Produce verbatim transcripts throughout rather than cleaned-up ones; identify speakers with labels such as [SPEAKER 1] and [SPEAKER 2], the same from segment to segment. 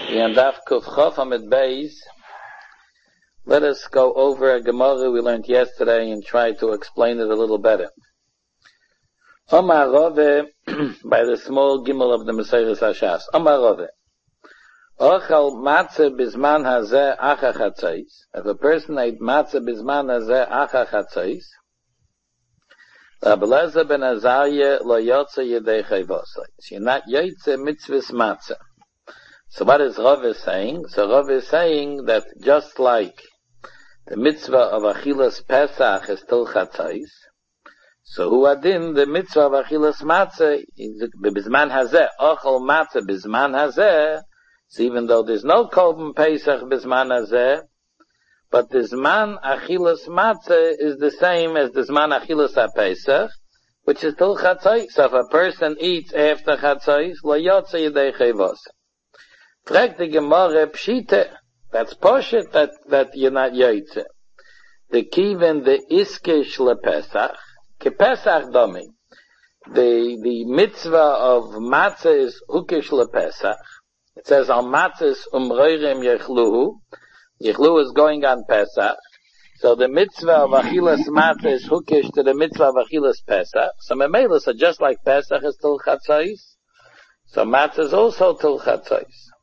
[SPEAKER 1] And Daf Kuf Chof Amid Beis. Let us go over a Gemara we learned yesterday and try to explain it a little better. Omar Rove, by the small gimel of the Mesilas Hashas. Omar Rove. Ochal matzah bizman hazeh acha chatzos. If a person ate matzah bizman hazeh acha chatzos, Rabbi Eliezer ben Azariah lo yotze yedei chayvosai. You're not yotze mitzvahs matzah. So what is Rav saying? So Rav is saying that just like the mitzvah of Achilas Pesach is still chatzos, so hu adin, the mitzvah of Achilas Matzah, bizman hazeh, ochal matzah bizman hazeh, so even though there's no Korban Pesach bizman hazeh, but the Zman Achilas Matzah is the same as the Zman Achilas HaPesach, which is still chatzos. So if a person eats after chatzos, lo yotze yedei chayvosai. Frag the Gemara Pshite, that's Poshet that, that you're not Yotze. The Kiven, the Iskish LePesach, Ke Pesach Domi. The, the mitzvah of Matzah is Hukish LePesach. It says, Al Matzahs Umroirem Yechluhu. Yechluhu is going on Pesach. So the mitzvah of Achilas Matzah is Hukish to the mitzvah of Achilas Pesach. So Memela, so just like Pesach is till Chatzos, so Matzah is also till Chatzos.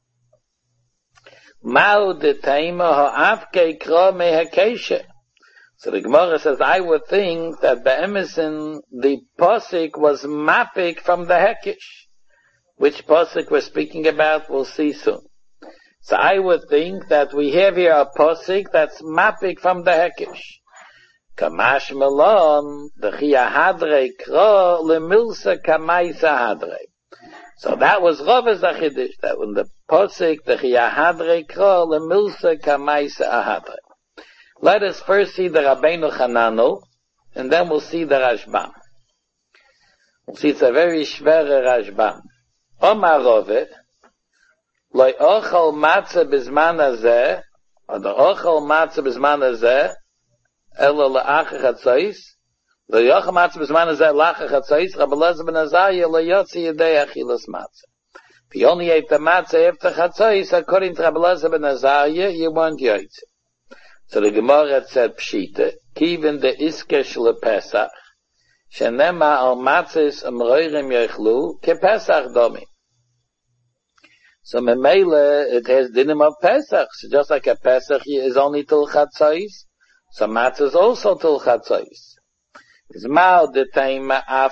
[SPEAKER 1] Mao de taima ha'avke kra mehakeshe. So the Gemara says, I would think that the Emerson, the posik was mapik from the hekish. Which posik we're speaking about, we'll see soon. So I would think that we have here a posik that's mapik from the hekish. Kamash melon, the chia hadre kra lemilsa kamaisa hadre. So that was Rav's Achidish, that when the posik, the Chiyahadre Kra, the Milsa Kamaisa Ahadre. Let us first see the Rabbeinu Hanano, and then we'll see the Rashbam. We'll see it's a very schwere Rashbam. Omar Rove, Loi Ochal Matzah Bizman Hazeh, or the Ochal Matzah Bizman Hazeh, Elo Le'achach Hatzois, Lo yochel matzah b'zman hazeh lacha chatzos, Rabbi Eliezer ben Azariah lo yotze yedei achilas matzah. If you only ate the matzah after chatzos, according to Rabbi Eliezer ben Azariah, you weren't yotze. So the Gemara said pshita, kiven de iskesh lePesach, shenema al matzahs umroirem yechlu, ke Pesach domi. So memele, it has dinim of Pesach. So just like a Pesach is only till chatzos, so matzah is also till chatzos. I would think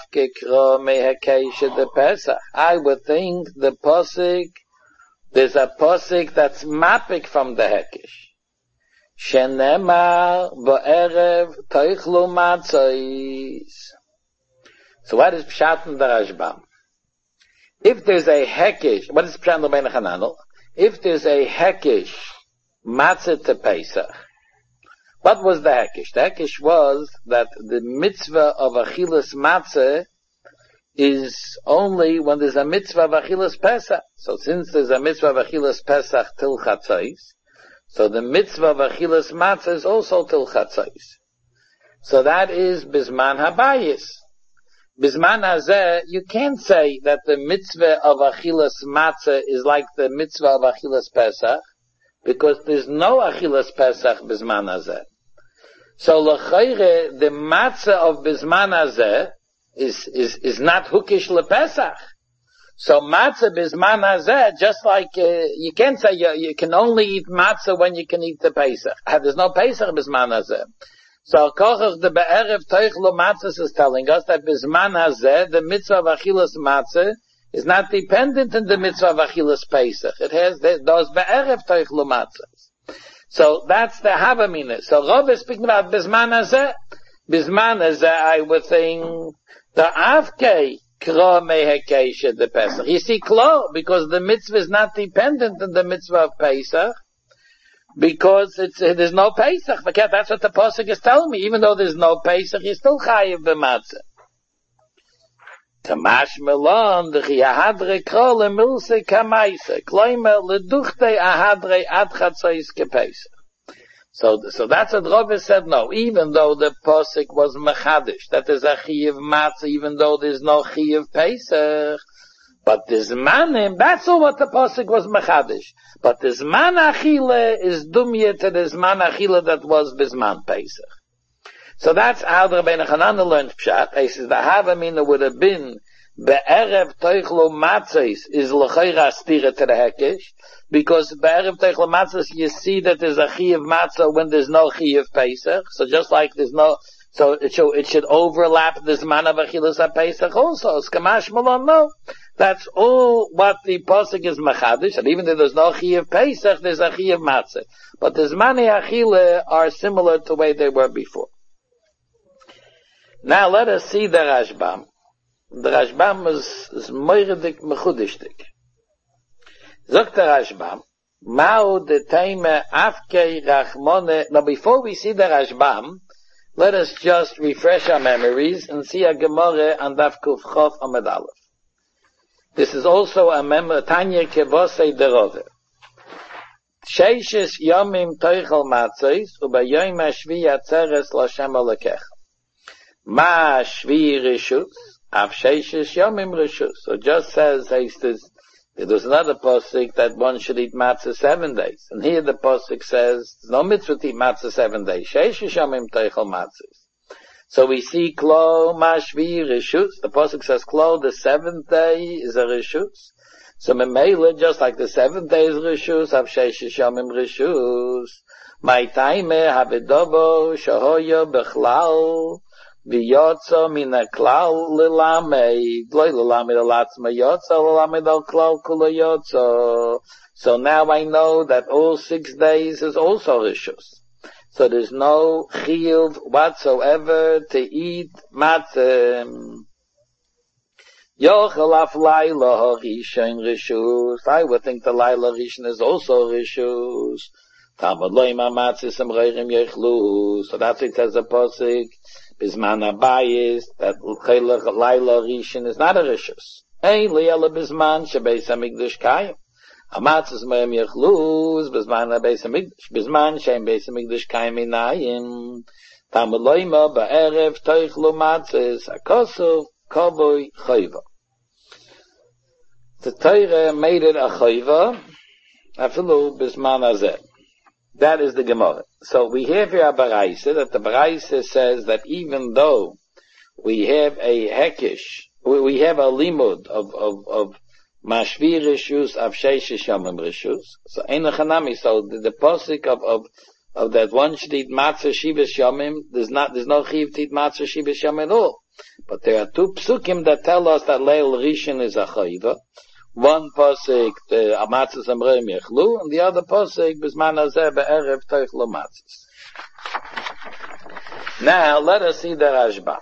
[SPEAKER 1] the posik, there's a posik that's mapik from the hekish. Shenemar bo'erev toichlu matzos. So what is pshat in the Rashbam? If there's a hekish, what is pshat in the Rabbeinu Hananel? If there's a hekish matzah to Pesach, what was the hekish? The hekish was that the mitzvah of Achilas Matzah is only when there's a mitzvah of Achilas Pesach. So since there's a mitzvah of Achilas Pesach till Chatzos, so the mitzvah of Achilas Matzah is also till Chatzos. So that is Bizman Habayis. Bizman Hazeh, you can't say that the mitzvah of Achilas Matzah is like the mitzvah of Achilas Pesach, because there's no Achilas Pesach Bizman Hazeh. So l'chayre, the matzah of Bizman Hazeh is, is, is not hukish lePesach. So matzah Bizman Hazeh, just like, uh, you can't say you, you can only eat matzah when you can eat the Pesach. There's no Pesach Bizman Hazeh. So kochach the be'erev toichlu matzah is telling us that Bizman Hazeh, the mitzvah of Achilas Matzah, is not dependent on the mitzvah of Achilas Pesach. It has those be'erev toichlu matzahs. So that's the Havamina. So Rav is speaking about Bizman Hazeh. Bizman Hazeh, I would think, the Avkei Kro Mehekeshe the Pesach. You see, Klo, because the mitzvah is not dependent on the mitzvah of Pesach, because it's, there's no Pesach. That's what the Pasuk is telling me. Even though there's no Pesach, you're still Chayiv b'matzah. Kamash melon, the chiyahadre kro lemilse kamaisa, kloimer leduchte ahadre ad chatzos kepesach. So, so that's what Rav said, no, even though the posik was mechadish, that there's a chiyav matzah, even though there's no chiyav pesach, But the Zmanim, that's all what the Pasuk was Mechadish. But the Zman Achile is dumya to the Zman Achile that was Bizman Pesach. So that's how the Rabbeinu Hananel learned Pshat. He says the Havamina would have been Be'erev Teichlo Matzos is L'chayra Stira to the Hekesh, because Be'erev Teichlo Matzos you see that there's a Chi of Matzah when there's no Chi of Pesach. So just like there's no, so it should, it should overlap the Zman of Achilas HaPesach also. It's Kamash Malon, no. That's all what the Pasuk is Machadish, and even though there's no Chi of Pesach, there's a Chi of Matzah. But the Zmani Achile are similar to the way they were before. Now let us see the Rashbam. The Rashbam is, is moiridik mechudishtik. Zogt the Rashbam, Mao de Teime Afkei Rachmone. Now before we see the Rashbam, let us just refresh our memories and see a Gemara and Daf Kuf Chof Amud Aleph. This is also a memory, Tanya Kevosei Derove. Sheishes Yomim Teichel Matzos, Ubayom Hashvi Atzeres L'Shem Alekech. Ma Shvi Rishus, Av Sheishes Yomim Rishus. So just says, there was another posik that one should eat matzah seven days. And here the posik says, no mitzvah to eat matzah seven days. Sheishes Yomim Teichel Matzos. So we see Klo Mashvi Rishus. The Pasuk says Klo, the seventh day is a Rishus. So Memela, just like the seventh day is Rishus, Av Sheishes Yomim Rishus. My time Habedobo Shahoyo Bechlal V'Yotzo Mina Klal Lilamed Loi Lilamed Alatzma Yotzo Lilamed Al Klal Kula Yotzo. So now I know that all six days is also Rishus. So there's no chiyuv whatsoever to eat matzah. Yochel af laila harishon rishus. I would think the laila rishon is also rishus. Talmud loima matzah sem reirim yechlu. So that's it says the posik. Bisman abayis that laila rishon is not a rishus. Ein liela bisman shebeis hamikdash kayim. Amatzes me'em yechluz, bezman ha-beis ha-mikdash, bezman she'em beis ha-mikdash kaim inayim, tamud loima ba'erev toichlu matzes, akosov koboy chayva. The Torah made it a chayva, afilu bezman hazeh. That is the Gemara. So we have here a Baraisa, that the Baraisa says that even though we have a hekish, we have a limud of, of, of Mashvi Rishus of Sheishes Yomim Rishus. So Ein Chanami, so the, the posik of, of, of that one should eat matzah Shivas Yomim, there's not, there's no chiv to eat matzah Shivas Yomim at all. But there are two psukim that tell us that Leil Rishon is a chayva. One posik, the Amatzes Amreim Yechlu, and the other posik, Bisman Hazeh Be'erev Toichlu Matzes. Now, let us see the Rashbam.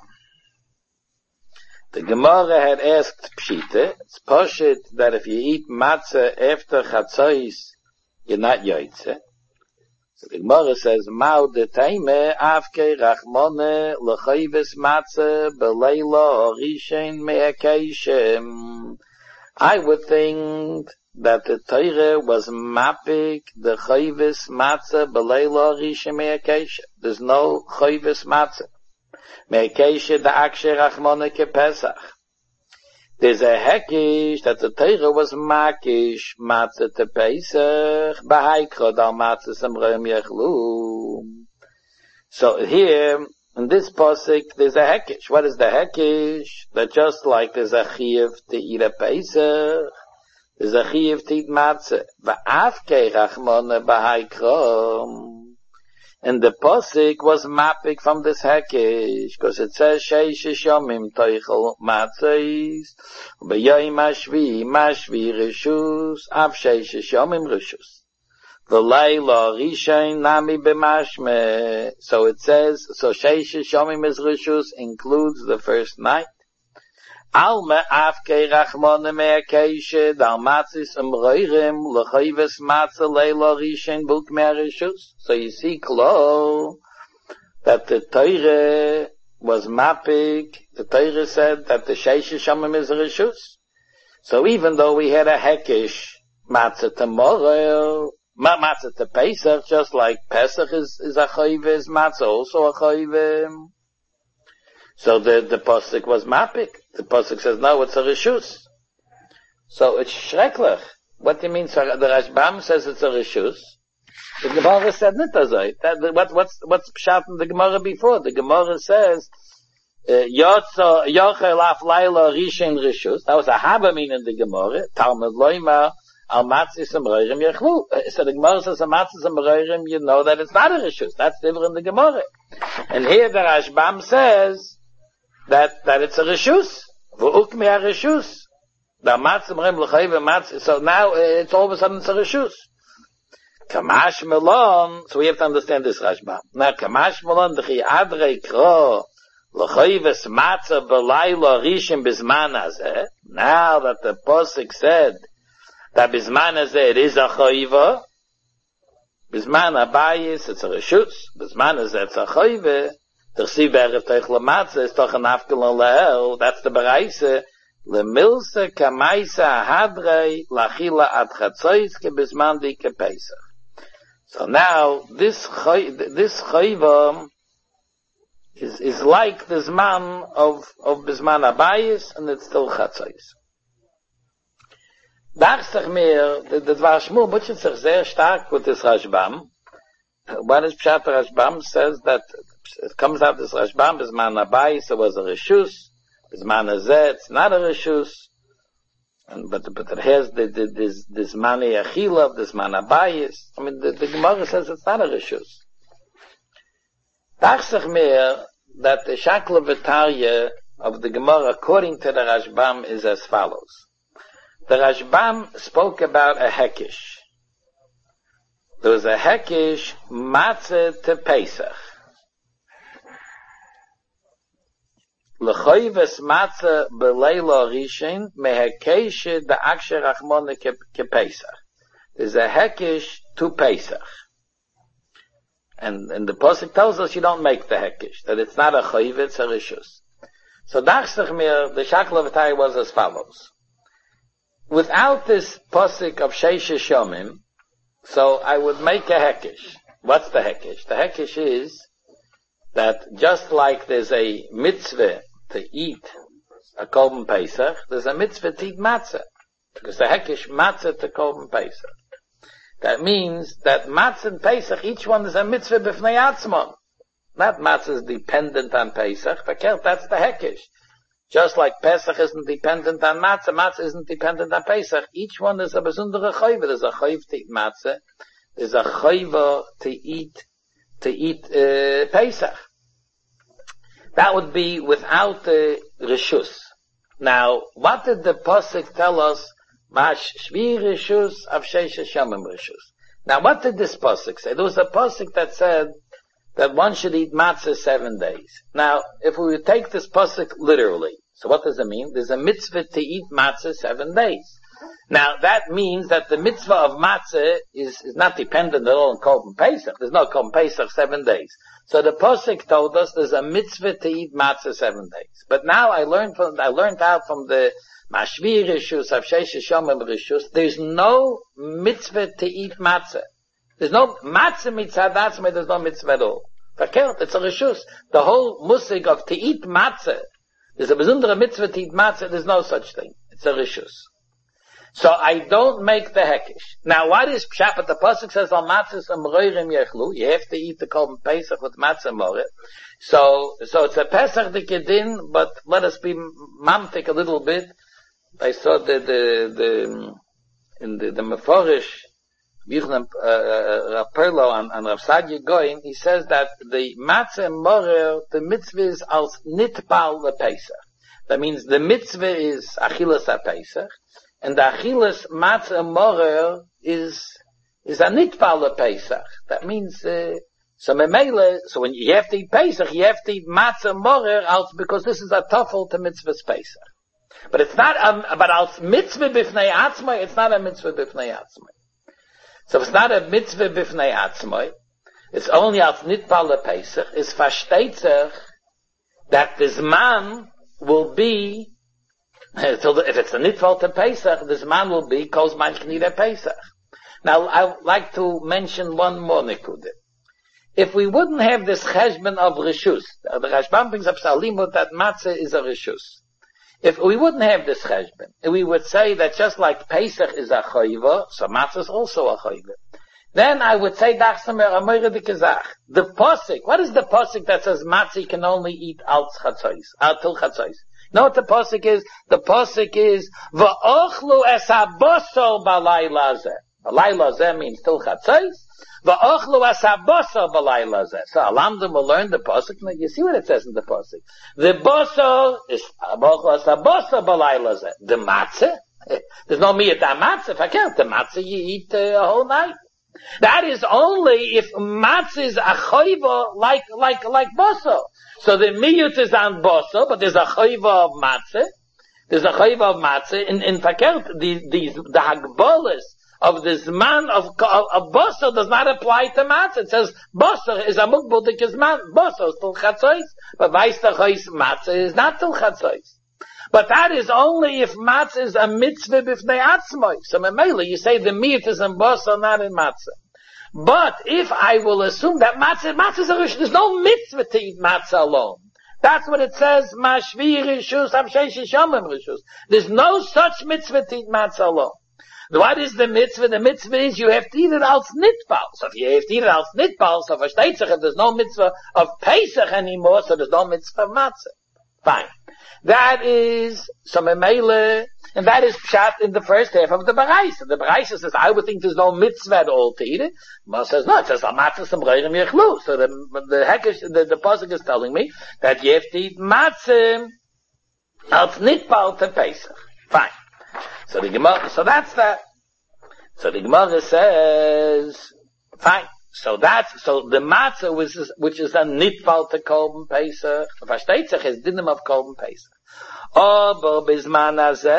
[SPEAKER 1] The Gemara had asked Pshita, it's poshit that if you eat matzah after chatzos, you're not yoytze. So the Gemara says, Mao de teime avke rachmone l'chayves matzah b'leila horishen me'akeishem. I would think that the Torah was mapik the chayves matzah b'leila horishen me'akeishem. There's no chayves matzah. Me'akeishe da'akshe rachmone ke-pesach. There's a hekish that the Torah was makish matzah to Pesach b'haikro dal matzah semreim yechlu. So here, in this posik, there's a hekish. What is the hekish? That just like there's a chiyuv to eat a Pesach, there's a chiyuv to eat matzah. V'afkei rachmone b'haikro. And the posik was mapping from this hekish, because it says Sheishes Yomim Toichel Matzos, B'Yom Hashvi Mashvi Rishus, Av Sheishes Yomim Rishus. V'Leila Rishon Nami B'Mashme. So it says, so Sheishes Yomim is Rishus includes the first night. Alma Afkei Rachmone Me'akeishe Dal Matzis Amroirim L'chayves Matzah Leila Rishon Buk Me'arishus. So you see, Klo, that the Torah was mapping, the Torah said that the Sheishes Yomim is Rishus. So even though we had a Hekish Matzah tomorrow, Matzah to Pesach, just like Pesach is, is a Chayves, Matzah also a Chayves. So the, the Pasuk was mapik. The Pasuk says, no, it's a Rishus. So it's schrecklich. What do you mean? So the Rashbam says it's a reshus. The Gemara said nitazoi. That what what's what's pshat in the Gemara before? The Gemara says yotzo yochel af laila rishin reshus. That was a habamin in the Gemara. Talmud loima al matzis amroirim yechlu. So the Gemara says a matzis amroirim. You know that it's not a reshus. That's different in the Gemara. And here the Rashbam says that that it's a reshus. V'ukmi a reshus. The matzim rem l'chayv matz. So now it's all of a sudden it's a reshus. Kamash melon. So we have to understand this Rashbam. Now kamash melon d'chi adrei kro l'chayves matzah b'layla rishim bizman hazeh. Now that the posuk said that bizman hazeh it is a chayva. Bizman abayis it's a reshus. Bizman hazeh it's a chayva. T'chsiv be'erev teich l'matzah is toch an afkelon lehel. That's the beraise. Lemilsa kamaisa hadrei lachila ad chatzois ke bizman di ke Pesach. So now this this chayva is is like the zman of of bizman abayis, and it's still chatzois. Dach sich mir the Dvar Shmuel butchert sich sehr stark with this Rashbam. What is pshat Rashbam says that it comes out this Rashbam bizman abayis it was a reshus. Bizman hazeh, it's not a reshus, and but but it has the, the, this this mani achila, this man abayis. I mean, the, the Gemara says it's not a reshus. Dachsach mir that the shakla v'tarya of the Gemara, according to the Rashbam, is as follows. The Rashbam spoke about a hekish. There was a hekish matzah to Pesach. L'choyves matzah b'leila rishin mehekeshe da'akshe rachmone ke Pesach. There's a hekish to Pesach. And, and the Pasuk tells us you don't make the hekish, that it's not a choyve, it's a rishus. So dachsach mir, the shakla v'tai was as follows. Without this Pasuk of Sheish Shomim, so I would make a hekish. What's the hekish? The hekish is that just like there's a mitzvah to eat a Korban Pesach, there's a mitzvah to eat matzah. Because the hekish matzah to Korban Pesach. That means that matzah and Pesach, each one is a mitzvah b'fnei atzmon. Not matzah is dependent on Pesach, but that's the hekish. Just like Pesach isn't dependent on matzah, matzah isn't dependent on Pesach. Each one is a besundere chayva. There's a chayv to eat matzah. There's a chayva to eat, to eat, uh, Pesach. That would be without the reshus. Now, what did the Pasuk tell us? Mash shvi reshus av sheish shomim reshus. Now, what did this Pasuk say? There was a Pasuk that said that one should eat matzah seven days. Now, if we would take this Pasuk literally, so what does it mean? There's a mitzvah to eat matzah seven days. Now, that means that the mitzvah of matzah is, is not dependent at all on Korban Pesach. There's no Korban Pesach seven days. So the Pasuk told us there's a mitzvah to eat matzah seven days. But now I learned from, I learned out from the Mashvi Rishus, Avsheish Shomim Rishus, there's no mitzvah to eat matzah. There's no matzah mitzvah, that's why there's no mitzvah at all. Verkehrt, it's a Rishus. The whole musig of to eat matzah, there's a besondere mitzvah to eat matzah, there's no such thing. It's a Rishus. So I don't make the hekish. Now what is pshat? But the pasuk says al matzahs amroirim yechlu. You have to eat the Korban Pesach with matzah moret. So so it's a Pesach dikedin, but let us be mamtik a little bit. I saw the the the in the the Meforish Bichlem Rav Perlo and, and Rav Sadia Goin. He says that the matzah morer the mitzvah is als nitpal le Pesach. That means the mitzvah is achilas ha Pesach. And the achilas matzah morer is is a nitpal Pesach. That means uh, so memele. So when you have to eat Pesach, you have to eat matzah morer out because this is a tafel to mitzvah's Pesach. But it's not um, but als mitzvah b'fnei atzmai. It's not a mitzvah b'fnei atzmai. So it's not a mitzvah b'fnei atzmai. It's only als nitpal Pesach. It's versteht sich that this man will be. So if it's a nitval to Pesach, this man will be kol zman shnira Pesach. Now, I would like to mention one more nikudah. If we wouldn't have this cheshbon of reshus, the Rashbam brings up salimut that matzah is a reshus. if we wouldn't have this cheshbon, we would say that just like Pesach is a choiva, so matzah is also a choiva. Then I would say, the posik, what is the posik that says matzah can only eat al chatzos, till chatzos? Know what the posik is? The posik is, v'ochlu es habosol balayla zeh. Balayla zeh means till chatzos. V'ochlu es habosol balayla zeh. So Alamdim will learn the posik. Now you see what it says in the posik. The bosol is, v'ochlu es habosol balayla zeh. The matzah, there's no meat at matzah. If I count the matzah, you eat uh, a whole night. That is only if matzah is a choiva like, like, like boso. So the miyut is on boso, but there's a choiva of matzah. There's a choiva of matzah. In, in fakert, the, the, the hagbolas of this man of, of, of boso does not apply to matzah. It says boso is a mukbudik is man. Boso is till chatzois. But vaistachos matzah is not till chatzois. But that is only if matzah is a mitzvah b'fnei atzmoi. So memela, you say the meat is in boso, not in matzah. But if I will assume that matzah, matzah is a rishus, there's no mitzvah to eat matzah alone. That's what it says, mashvi rishus, amsheish shamim rishus. There's no such mitzvah to eat matzah alone. What is the mitzvah? The mitzvah is you have to eat it als nitbal. So if you have to eat it als nitbal, so versteht sich, there's no mitzvah of Pesach anymore, so there's no mitzvah of matzah. Fine. That is some emele, and that is pshat in the first half of the Baraisa. The Baraisa says, I would think there's no mitzvah at all to eat it. Mas says, no, it says, matzah some reirim yechlu. So the, the hekesh, the, the pasuk is telling me that you have to eat matzah als nitbal to Pesach. Fine. So the Gemara, so that's that. So the Gemara says, fine. So that's, so the matzah, which is, which is a nitval to Korban Pesach, versteht sich, is dinim of Korban Pesach. Aber bizman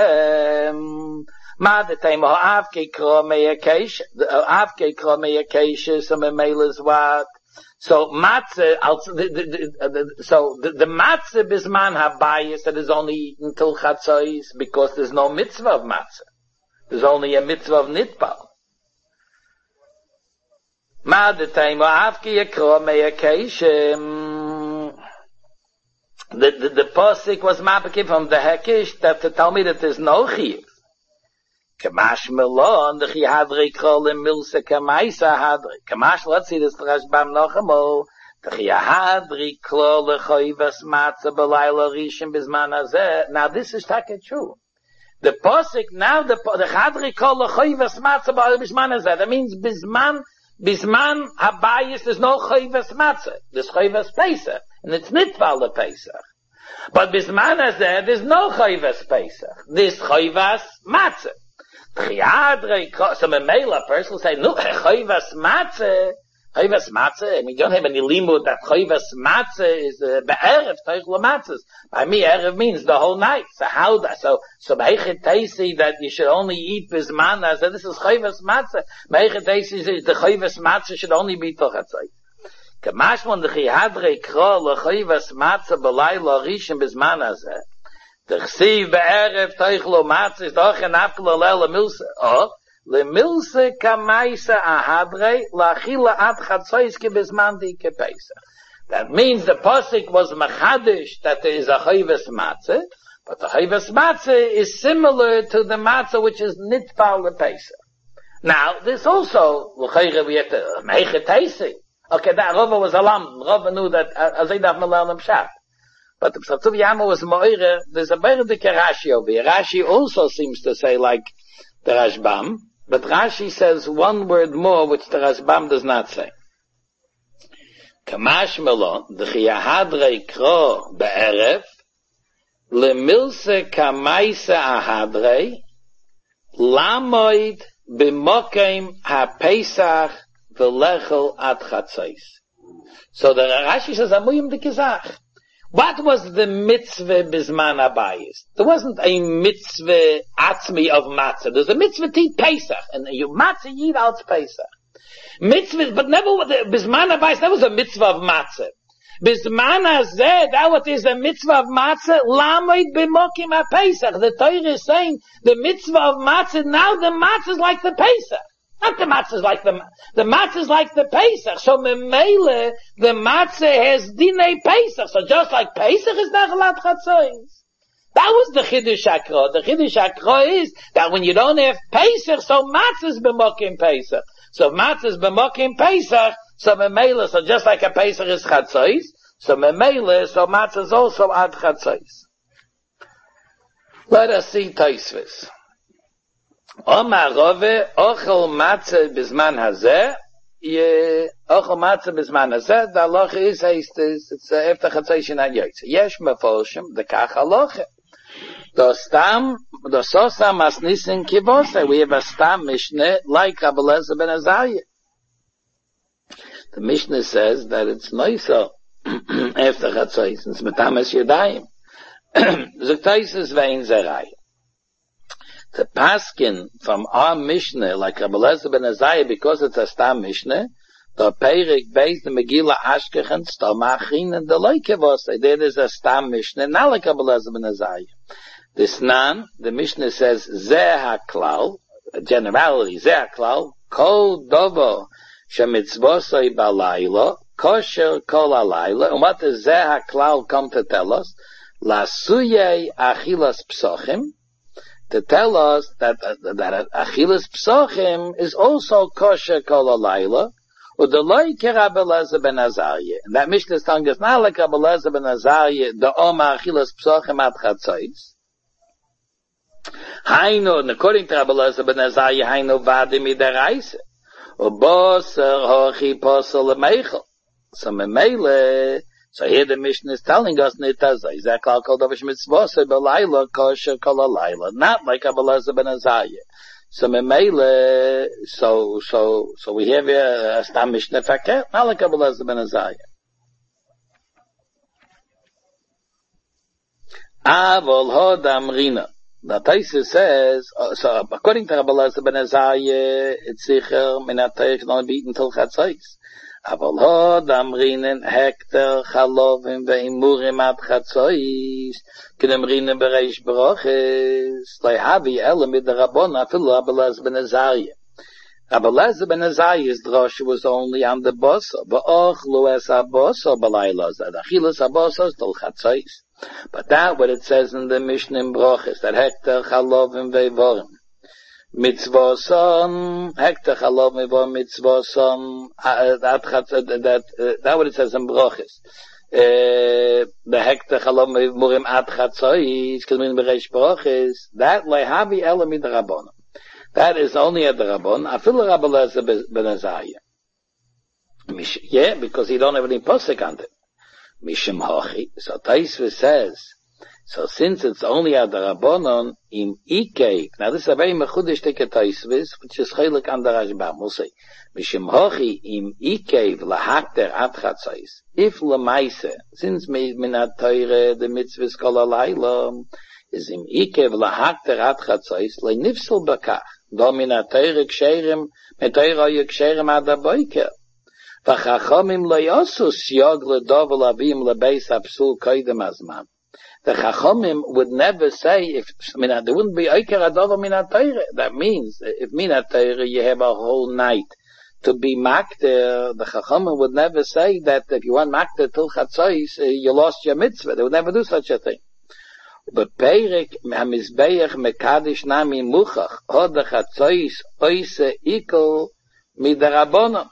[SPEAKER 1] hazem, ma de teim ha'av kekro meyakesh, ha'av kekro meyakesh, so memel is what? So matzah, so the, the matzah bizman habayis that is only eaten till chatzos, because there's no mitzvah of matzah. There's only a mitzvah of nitval. Ma de time afki yakro meyakeshim. The the the pasuk was mabekim from the hekish that to tell me that there's no chiyuv. Kamash melon the chiyadri kol in milse kamaisa hadri. Kamash, let's see this Rashbam nochamo. The chiyadri kol lechoivas matzah belayla rishim bizman hazeh. Now this is taka true. The pasuk now the the chiyadri kol lechoivas matzah belayla bizman hazeh. That means bizman. Bisman habayis, there's no chayvas matzah. There's chayvas Pesach. And it's nitval the Pesach. But bisman hazeh, there's no chayvas Pesach. There's chayvas matzah. So memela, a person will say, no, chayvas matzah. Chayvas matzah, I mean, you don't have any limud that chayvas matzah is uh, be'erev, teichlo matzahs. By me, erev means the whole night. So how that, so, so meichet teisi that you should only eat bisman, as this is chayvas matzah. Meichet teisi is the chayvas matzah should only be tochatzai. Kamashmon the chihadre kro le chayvas matzah belayla rishim bisman hazeh. The chsiv be'erev, teichlo matzah is doch en afkele lele milse. Oh. Le milse kamaisa ahadre lachila at chatzois ke bezmandi ke Pesach. That means the pasuk was machadish that there is a chayvas matzah, but the chayvas matzah is similar to the matzah which is nitval le Pesach. Now this also l'chayre we have to meichet teisi. Okay, that Rava was alam. Rava knew that azay daf melal pshat. But the Psatzuv Yama was moire. There's a very big Rashi over here. Rashi also seems to say like the Rashbam. But Rashi says one word more, which the Rashbam does not say. Kamash melon, the chiyahadre kro be'erev, lemilse kamaisa ahadre, lamoid b'mokem ha-pesach v'lechel at chatzos. So the Rashi says, amuyim de kizach. What was the mitzvah bisman habayis? There wasn't a mitzvah atzmi of matzah. There's a mitzvah to eat Pesach. And you matzah eat out Pesach. Mitzvah, but never, bisman habayis, that was a mitzvah of matzah. Bisman hazeh, that what is a mitzvah of matzah, lamoid b'mokim ha-Pesach. The Torah is saying, the mitzvah of matzah, now the matzah is like the Pesach. Not the matzah is like the, the matzah is like the Pesach. So memele, the matzah has dinei Pesach. So just like Pesach is nachalat chatzos. That was the Chiddush HaKra. The Chiddush HaKra is that when you don't have Pesach, so matzah's b'mokim Pesach. So if matzah's b'mokim Pesach, so memela, so just like a Pesach is Chatzos, so memela, so matzah is also ad Chatzos. Let us see Tosfos. Omar Rove, ochel matzah bizman hazeh, ye ochel matzah bizman hazeh, the halacha is, it's after Chatzos and Yotze. Yesh mefolshim, the kach halacha. The stam, the sosa masnisin kivose, we have a stam Mishnah, like Rabbi Eliezer ben Azariah. The Mishnah says that it's nicer after Chatzos, it's metames yadayim. Zuktais vein zerai. The paskin from our Mishnah, like Rabbi Eliezer ben Azariah, because it's a stam Mishnah, the Peirik based the Megillah Ashkechen, Stamachin, and the Leikevose. There is a stam Mishnah, not like Rabbi Eliezer ben Azariah. This nan, the Mishnah says, Zeh HaKlal, generality, Zeh HaKlal, Kol Dovo, Shemitzvosoi Balayla, Kosher Kol Alayla, and what does Zeh HaKlal come to tell us? Lasuye Achilas Psochim, to tell us that, uh, that Achilas Psochim is also Kosher Kol Alayla, or the like Rabbi Eliezer ben Azariah. And that Mishnah is telling us not like Rabbi Eliezer ben Azariah, the Oma Achilas Psochim at Chatzos. Haino, and according to Rabbi Eliezer ben Azariah, Haino Vadim Midaraisa. Uboser Hochi Posel Meichel. So Memele, so here the Mishnah is telling us Nitazai, Zakal Kol Dovish Mitzvosei Belayla Kosher Kol Alayla, not like Rabbi Eliezer ben Azariah. So Memele, so, so, so we have here a Stam Mishnah Fakir, not like Rabbi Eliezer ben Azariah. Avol Hodam Rina. The Tosfos says, uh, so according to Rabbi Eliezer ben Azariah, it's sicher, min ha-Torah can only be eaten till Chatzos. Aval ho damrinen hekter chalovim ve'imurim ad Chatzos, k'damrinen bereish broches, leihavi ele mid rabon afilu Rabbi Eliezer ben Azariah. Rabbi Eliezer ben Azariah's drosha was only on the boso, v'ochlu es ha-boso b'layla zed, achilas ha-boso till Chatzos. But that what it says in the Mishnah in Broches, that hekter chalovim ve'ivorim, mitzvoson, hekter chalovim ve'ivorim mitzvoson, that, that, that what it says in Broches. Uh, the hekter chalovim ve'ivorim ad Chatzos, k'damrinen bereish broches, that lehavi ela mid rabon. That is only at the Rabbon, afilu Rabbi Eliezer ben Azariah. Yeah, because he don't have any posek on it. Mishim Hochi. So Tosfos says, so since it's only at the Rabbonon, im Ike, now this is a very mechudish take Tosfos, which is chaylik on the Rashbam, we'll say. Mishim Hochi, im Ike, v'lahakter at Chatzos. If lemaise, since min ha-Torah, the mitzvahs kol alayla, is im Ike, v'lahakter at Chatzos, le nifsel bakach. Do min ha-Torah ksherim, mit Torah yu ksherim ad ha-boiker. V'chachamim lo yosu siyog l'dov l'avim l'beis hapsul koidem azman. The chachamim would never say, if, I mean, there wouldn't be oiker adov min ha-Torah. That means, if min ha-Torah you have a whole night to be makter, the chachamim would never say that if you want makter till Chatzos, you lost your mitzvah. They would never do such a thing. But Peirik ha-mizbeach mekadish nami muchach, hod Chatzos oise ikel midarabonon.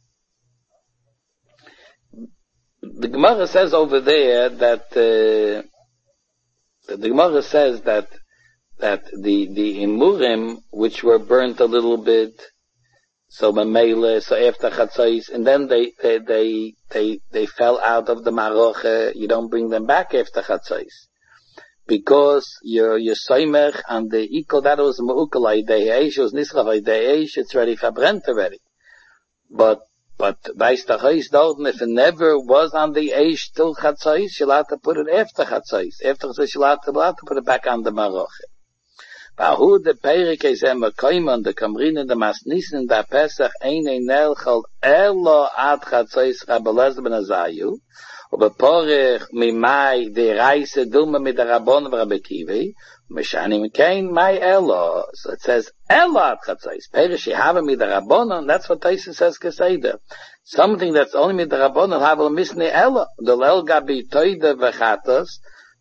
[SPEAKER 1] The Gemara says over there that uh, the Gemara says that that the the imurim which were burnt a little bit, so mamele, so after Chatzos, and then they they they they, they fell out of the maroche. You don't bring them back after Chatzos because you're you're soimech and the ikol that was meukalai deish was nischavai deish. It's ready for brent already, but. But weißt du, heißt dort, if it never was on the Eish till Chatzos, you'll have to put it after Chatzos. After Chatzos, you'll have to, you'll have to put it back on the Maroche. Vahu de Peirik is emma koiman, the Kamrin, the Masnisin, the Pesach, eine Nelchal, Elo ad Chatzos, Rabbi Eliezer ben Azariah, ubeporich mimai, de Reise, Dulma mit der Rabbon, Rabbi Kivi, Meshanim kein my Elo. So it says Elo at Chatzos. Perish Yehava mid Rabbanon. That's what Tosfos says Keseder. Something that's only mid Rabbanon have a misne Elo. The Lel Gabi Toida v'Chatos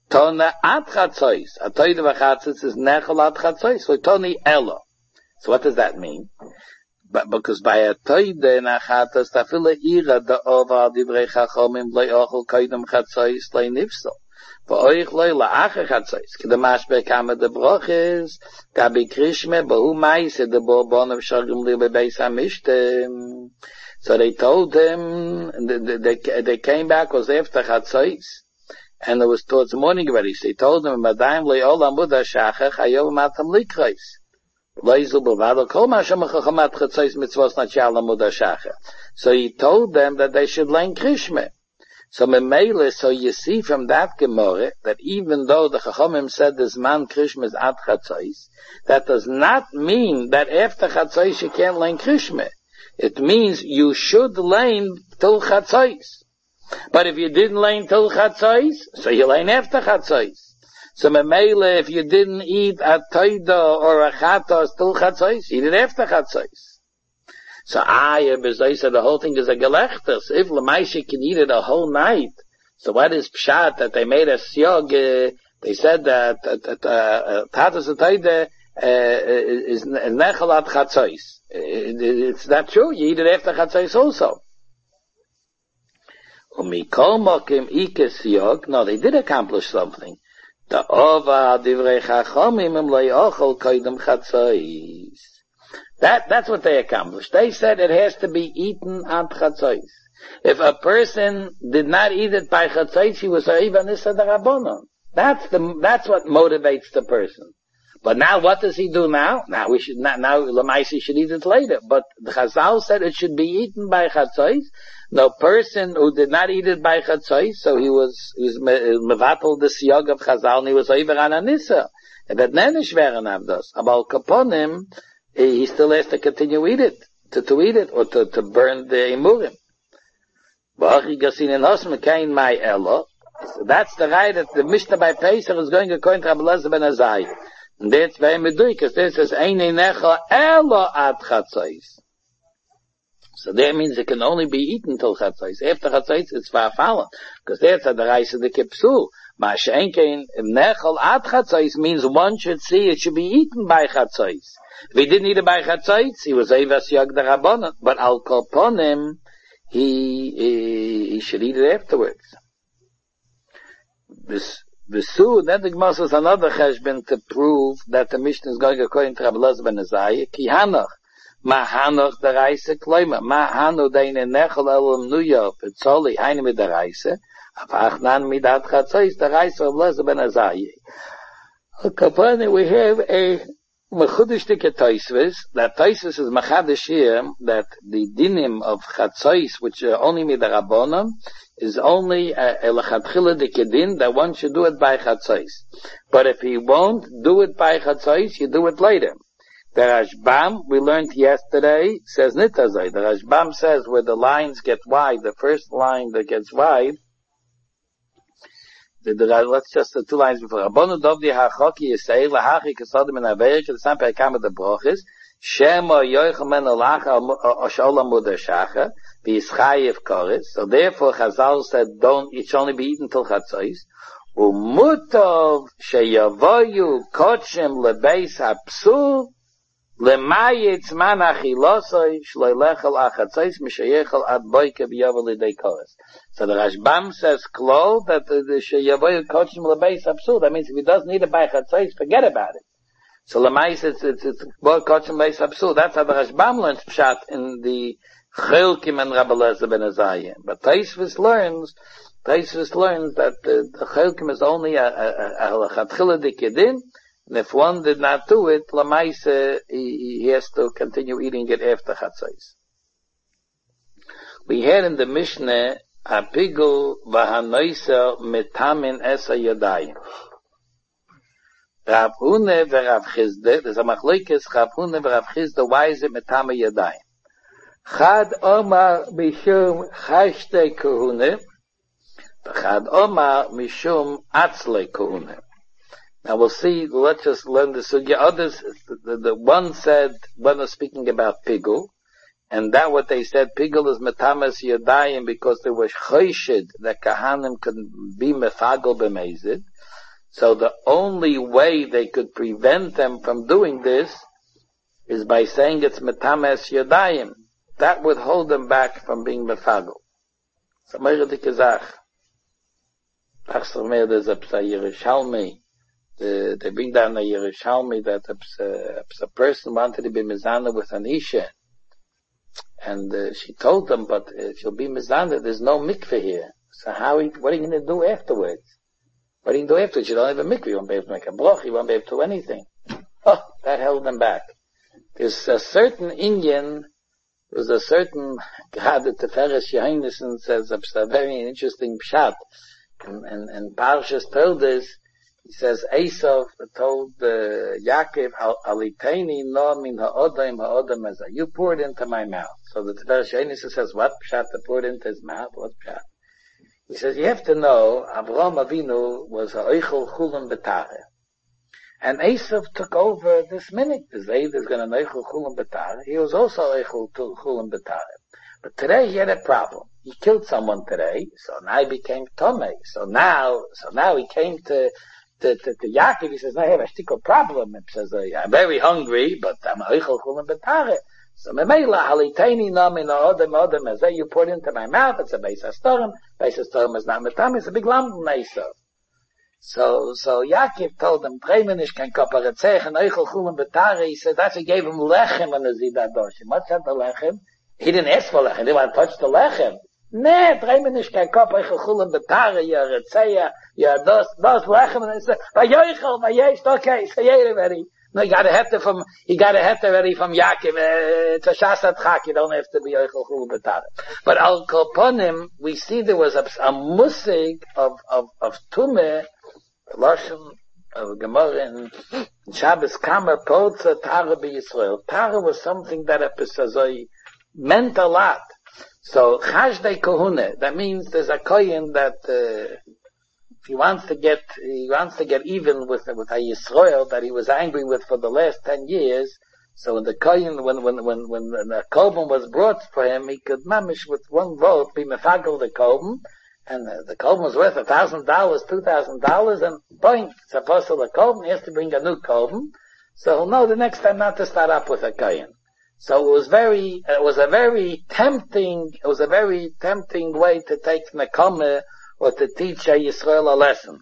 [SPEAKER 1] Tona at chatzos. A toida v'chatzos is nechol at chatzos. So toni elo. So what does that mean? But because by a toida in a chatzos, tafila ira da ova divrei chachomim lei ochel koidem chatzos lei nifsel. V'oich lei la'acher chatzos. Ki the mashber kama de broches, gabi krishme, bahu maise de borbonav shagim li bebeis hamishtem. So they told him, they, they, they came back, was after chatzos. And it was towards the morning already. So he told him, Madayim le'olam buddha shachach, hayov matam likreis. Leizu b'vado kol ma'ashem chachamat chatzos mitzvos natyalam buddha shachach. So he told them that they should learn Krishma. So memele, so you see from that Gemara, that even though the Chachamim said this man Krishma is at chatzos, that does not mean that after chatzos you can't learn Krishma. It means you should learn till chatzos. But if you didn't learn till chatzos, so you learn after chatzos. So memele, if you didn't eat a toida or a chatos till chatzos, eat it after chatzos. So ayer bezay said the whole thing is a gelechtes. If Lamaisha can eat it a whole night, so what is pshat that they made a siyog? Uh, they said that tatas a toida is nechol at chatzos. It's not true. You eat it after chatzos also. No, they did accomplish something. The ova divrei chachomim im le'ochel koidem chatzos. That, that's what they accomplished. They said it has to be eaten at chatzos. If a person did not eat it by chatzos, he was even nissa d'rabbanan. That's the, that's what motivates the person. But now what does he do now? Now we should not, now Lamaisi should eat it later. But the Chazal said it should be eaten by chatzos. No person who did not eat it by chatzos, so he was, he was mevatel the siyog of Chazal, and he was over an anissa. And that nenish veren avdos. About kaponim, he still has to continue eat it, to, to eat it, or to, to burn the imurim. Ba'achi gasin in hosm kain mai elo. That's the right that the Mishnah by Pesach is going according to Rabbi Elazar ben Azai. And that's very medui, because this says, Einei necha elo ad chatzos. So that means it can only be eaten till chatzos. After chatzos, it's farfallen. Because that's at the rice of the kipsul. Ma'ashenkein, nechal ad chatzos means one should see it should be eaten by chatzos. If he didn't eat it by chatzos, he was evas yag darabonon. But al kolponim, he, he, he should eat it afterwards. This, V'su, then the Gemara says another cheshbon to prove that the Mishnah is going according to Rabbi Elazar ben Azai. Ki hanoch, ma hanoch deraisa kloima, ma hanoch deine nechol elam nuya, v'tzoli heine mit deraisa, avachnan midat chatzos deraisa Rabbi Elazar ben Azai. Kapane, we have a mechudishtike Tosfos, that Tosfos is mechadish here, that the dinim of chatzos, which are only mit derabonon, is only a lechatchila de kedin that one should do it by chatzos. But if he won't do it by chatzos, you do it later. The Rashbam, we learned yesterday, says nitazai. The Rashbam says where the lines get wide, the first line that gets wide, the, the, let's just the two lines before. Rabonu dovdi hachoki yisei lahachi kasodim in aveich, the same perikam of the broches, shema yoichel men olacha osholam mudashacha, B'yischayev koretz. So therefore Chazal said, don't, it should only be eaten till chatzos. Umutov sheyavoyu kodshem lebeis hapsul lemayitz man achilosoi shloilechel achatzos mishayechel ad boike b'yavo lidei koretz. So the Rashbam says, klo, that the, the sheyavoyu kodshem lebeis hapsul, that means if he doesn't eat it by chatzos, forget about it. So lemayitz, it's, it's, it's, kodshem lebeis hapsul. That's how the Rashbam learns pshat in the Chilkim and Rabbi Elazar ben Azai. But Tosfos learns, Tosfos learns that the, the Chilkim is only a, a, a, a chatchila de kedin, and if one did not do it, lamaisa, he, he has to continue eating it after chatzos. We had in the Mishnah, a pigul v'hanoisa metamin esa yadayim. Rav Hune v'Rav Chizde, there's a machlokes, Rav Hune v'Rav Chizde, why is it metamin yadayim? Chad Omar Mishum Chashte Kohune, Chad Omar Mishum Atzle Kohune. Now we'll see, let's just learn the sugya. Others, the, the one said, one was speaking about Pigul, and that what they said, Pigul is Metamas Yadayim because there was Choshid that Kahanim could be Mefagel B'mezid. So the only way they could prevent them from doing this is by saying it's metames yadayim. That would hold them back from being mefagel. So meirdik gezach. Achsarmer, there's a Yerushalmi. The, they bring down a Yerushalmi that a, a person wanted to be mizana with an isha. And uh, she told them, but if you'll be mizana, there's no mikveh here. So how, what are you going to do afterwards? What are you going to do afterwards? You don't have a mikveh. You won't be able to make a broch. You won't be able to do anything. Oh, that held them back. There's a certain Indian, there's a certain God that Teferes Yehoinison says a very interesting pshat. And, and, and Parshas told this, he says, Esav told uh, Yaakov, Aliteni no min ha'odam ha'odam ezah. You poured into my mouth. So the Teferes Yehoinison says, what pshat to pour into his mouth? What pshat? He says, you have to know, Avraham Avinu was a oichel chulam betare. And Esav took over this minute. The Zayd is going to oichel chulam betare. He was also oichel chulam betare. But today he had a problem. He killed someone today, so now he became Tomei. So now, so now he came to, to, to, to Yaakov. He says, now I have a stickle problem. He says, I'm very hungry, but I'm oichel chulam betare. So Memela Halitani Nami no Odem Odem as you put into my mouth, it's a Beis HaStorim. Beis HaStorim is not Metam, it's a big lamb Esav. So so Yaakov told him, Premenish can kaparetzech and Eichel Chulam Betare. He said that's he gave him lechem on the Zidadoshim. What's that the lechem? He didn't ask for lechem, he didn't want to touch the lechem. Nee, Premenish can kap Eichel Chulam Betare, you're Retzeya, you're dos, dos lechem, and he said, Vayoichel, Vayesh, okay, so yeah, already. No, you got a heter from, you got a heter already from Yaakov, uh, to Shasat Chak, you don't have to be Eichel Chulam Betare. But Al Koponim, we see there was a, a musig of, of, of Tumeh, Lashon of Gemara in Shabbos Kamer Potza Tara b'Yisrael. Tara was something that a Pesazoi meant a lot. So Chashdei Kohune, that means there's a kohen that uh, he wants to get he wants to get even with with a Yisrael that he was angry with for the last ten years. So when the kohen when when when when the korban was brought for him, he could mamish with one vote be mefagel the korban. And the, the korban was worth a thousand dollars, two thousand dollars, and point, supposed to the korban, he has to bring a new korban. So he'll know the next time not to start up with a kohen. So it was very, it was a very tempting, it was a very tempting way to take Nekome or to teach a Yisrael a lesson.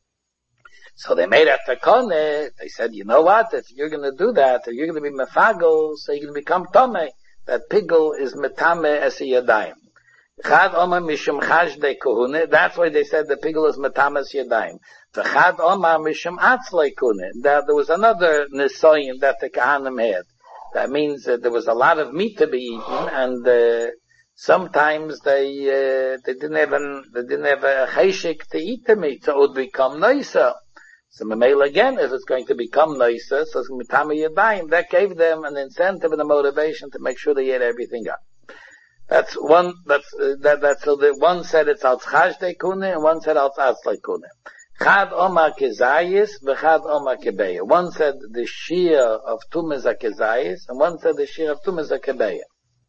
[SPEAKER 1] So they made a takone, they said, you know what, if you're gonna do that, if you're gonna be mefagel, so you're gonna become Tomei. That pigel is metame as a yadayim. Chad Omar Mishum Chashdei Kohune. That's why they said the pigel is metamas yadayim. The Chad Omar Mishum Atzlei Kohune. There was another nisoyin that the Kahanim had. That means that there was a lot of meat to be eaten, and uh, sometimes they uh, they didn't have an, they didn't have a cheshik to eat the meat, so it would become nicer. So Mamela again, if it's going to become nicer, so it's metame yadayim. That gave them an incentive and a motivation to make sure they ate everything up. That's one, that's, uh, that, that's, so the one said it's als Chashdei Kune, and one said als Atzlei Kune. Chad Omar Kezayis, v'chad Omar Kebeya. One said the shear of Tumez HaKezayis, and one said the shear of Tumez HaKebeya.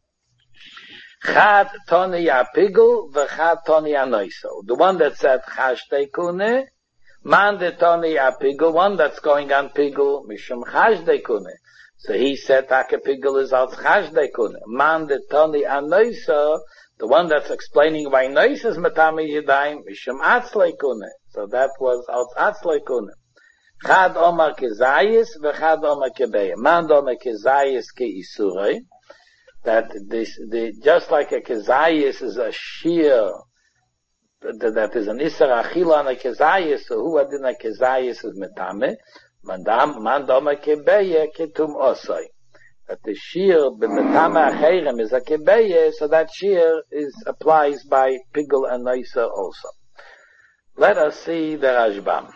[SPEAKER 1] Chad Toni HaPigel, v'chad Toni HaNoiso. The one that said Chashdei Kune, man de Toni HaPigel, one that's going on Pigel, Mishum Chashdei Kune. So he said, Taka Pigel is als Chashdei Kune. Man de Toni HaNoiso, the one that's explaining why Nois is Metami Yadayim, Mishum Atzlei Kune. So that was als Atzlei Kune. Chad Omar Kezayis, v'chad Omar Kebeya. Man Omar Kezayis ke Isurei. That this, the, just like a Kezayis is a shear, that, that is an Isar Achila on a Kezayis, so who adin a Kezayis is Metame. Man Omar Kebeya ketum Osoi. That the shear b'metama acherem is a kebeya, so that shear is applies by pigel and noisa also. Let us see the Rashbam.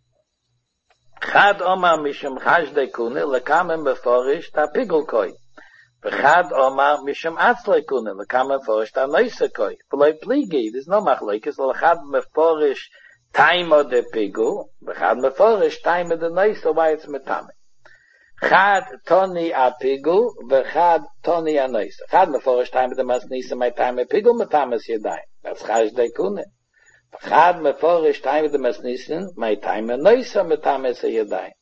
[SPEAKER 1] Chad Omar mishum Chashdei Kune lekamem beforish ta pigel koi. V'chad Omar mishum Atzlei Kune lekamem beforish ta noisa koi. V'loi pligi, there's no machlokes. L'chad beforish time of the pigel, v'chad beforish time of the noisa, why it's metame. Chad Toni HaPigel, v'chad Toni HaNoisa. Chad meforish time of the masnisa, my time of pigel, metamas yadayim. That's Chashdei Kune. Chad meforish time with the mesnisin, my time and noisa metame se yadayim.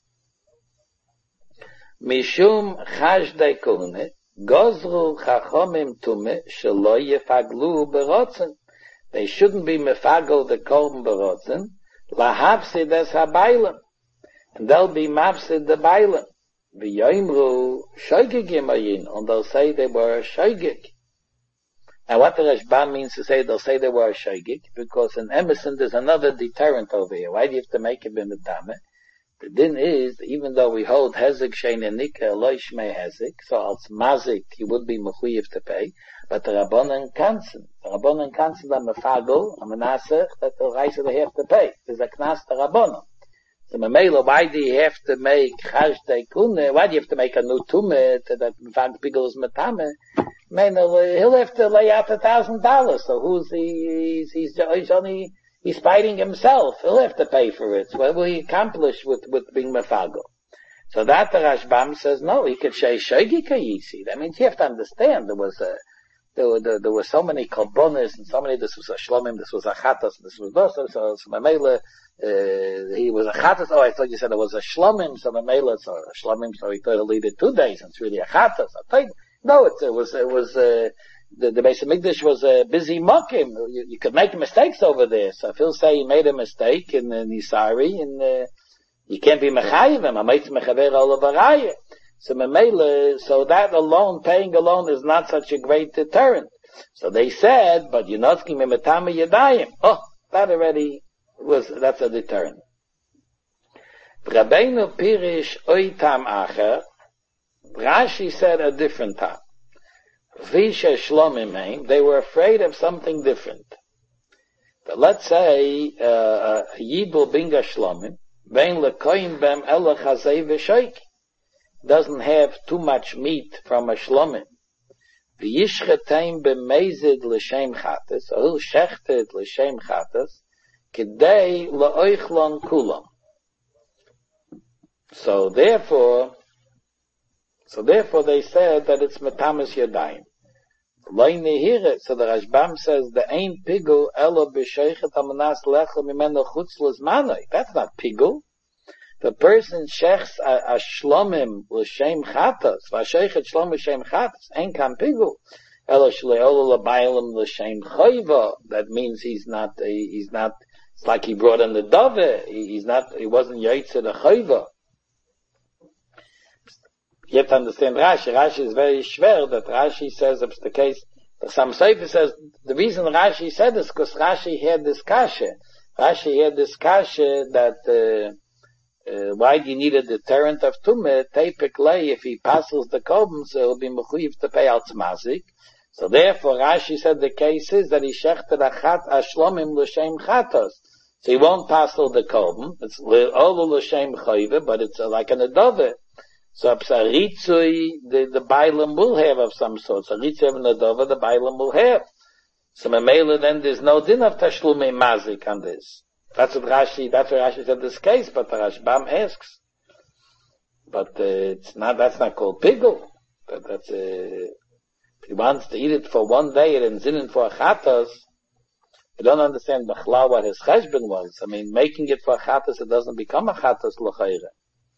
[SPEAKER 1] Mishum chashdei kohune, gozru chachomim tume, shelo yefaglu berotzen. They shouldn't be mefagel the korban berotzen, lahapsid es habaylam. And they'll be mapsid the baylam. V'yoimru shoygigim ayin, and they'll say they were shoygig. Now what the Rashbam means to say, they'll say they were shoygig, because in Emerson there's another deterrent over here. Why do you have to make it b'metame? The din is, even though we hold hezek shein and nika eloi shmei hezek, so als mazik he would be mechuyev to pay, but the Rabbanan kansen, the Rabbanan kansen the mefagel, a menasech, that the reise they have to pay. There's a knas the Rabbanan. So Mamela, why do you have to make chashdei kune? Why do you have to make a new tumet that mefag pigel is metame? Man, he'll have to lay out a thousand dollars. So who's he? He's, he's, he's only he's fighting himself. He'll have to pay for it. So what will he accomplish with with being mefago? So that the Rashbam says no. He could say shogi kayisi. That means you have to understand there was a there were there, there were so many kolbonis and so many. This was a shlomim. This was a chatas. This was dos. So so Mamela, uh, he was a chatas. Oh, I thought you said it was a shlomim. So Mamela, so a shlomim. So he thought he'll lead it two days. And it's really a chatas. I thought. No, it, it was, it was, uh, the, the Beis HaMikdash was a uh, busy mokim. You, you could make mistakes over there. So if he'll say he made a mistake and, and he's sorry and, uh, you can't be mechayiv him. Amayt mechaver olav haraya. So memela, so that alone, paying alone is not such a great deterrent. So they said, but you're not giving metame yadayim. Oh, that already was, that's a deterrent. Rabbeinu pirish oitam acher. Rashi said a different time. Visha shlomim, they were afraid of something different. But let's say uh, a yid will bring a shlomim, vein lekoyim bem ela chazei v'shoik, doesn't have too much meat from a shlomim. V'yishcheteim b'mezid l'shem chatas, or he'll shechted l'shem chatas, kedei la'oichlon kulam. So therefore, So therefore they said that it's metamis yadayim. So the Rashbam says the ain pigul elo b'sheichet hamanas lechem mimeno chutz l'zmanoi. That's not pigul. The person shechs a, a shlomim l'shem chatas, v'asheichet shlom l'shem chatas, ain kam pigul. Elo shle'olo l'baylim l'shem choiva. That means he's not, he's not, it's like he brought in the dove. He's not, he wasn't yaitze the choiva. You have to understand Rashi. Rashi is very schwer that Rashi says it's the case. The Sam Sefer says the reason Rashi said this because Rashi had this kasha. Rashi had this kasha that uh, uh, why do you need a deterrent of tumah? Teipik lei, if he passes the korban, so he'll be mechuyev to pay al tzmazik. So therefore Rashi said the case is that he shechted achat ashlomim l'shem chatos. So he won't pass the korban. It's all l'shem choyve, but it's like an adove. So Psaritzui, the, the Bailam will have of some sort. So Ritzui and Adova, the Bailam will have. So Mamela, then there's no din of Tashlumei Mazik on this. That's what Rashi, that's what Rashi said this case, but the Rashbam asks. But uh, it's not, that's not called Pigul. But that's, uh, if he wants to eat it for one day and zinin for a Chatos, I don't understand Bechla what his Cheshbon was. I mean, making it for a Chatos, it doesn't become a Chatos L'chayre.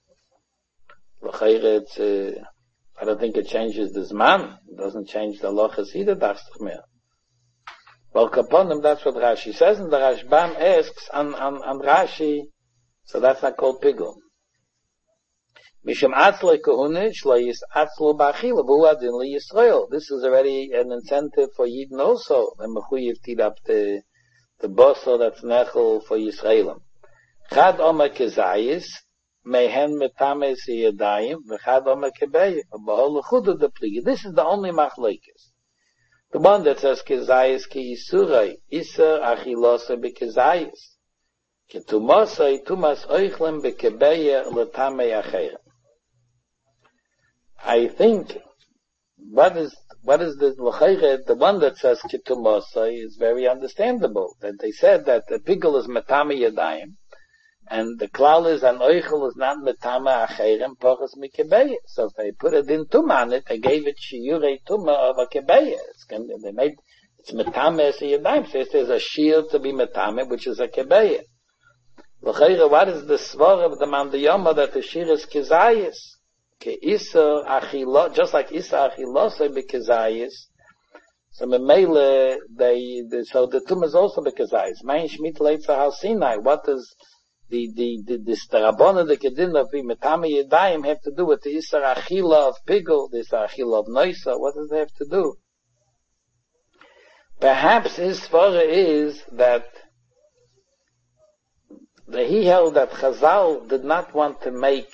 [SPEAKER 1] It's, uh, I don't think it changes the Zman. It doesn't change the Lochas either, dachtach mehr. Well, Kaponim, that's what Rashi says, and the Rashbam asks on, on, on Rashi, so that's not called Pigul. Mishum atzle kohune, shlo yis atzlo ba'achila, v'hu adin li Yisrael. This is already an incentive for Yidden also, and mechuyev tidap the, the boso that's nechel for Yisraelim. Chad omer kezayis, mehen metames yadayim v'chad omer kebeyim v'bahol lechudu de pligi. This is the only machlekes. The one that says kezayis ki yisurai iser achilose bekezayis ketumosai tumas oichlem bekebeya letame acherim. I think what is what is the l'chayre? The one that says ketumosai is very understandable. That they said that the pigul is metame yadayim. And the klal is an oichel is not metama acherem pochas mikebeya. So if they put it in tumah on it, they gave it shiurei tumah of a kebeya. They made It's metame so yadayim. So there's a shield to be metame, which is a kebeya. What is the svar of the mandiyama that the shir is kezayis? Ke isa achilo, just like isa achilo say be kezayis. So memele, they, they, so the tum is also be kezayis. Mein shmit leitza hal Sinai. What does the, the, the, this tarabona, the kedin of be metame yadayim have to do with the isa achila of pigul, the isa achila of noisa? What does it have to do? Perhaps his svara is that The, he held that Chazal did not want to make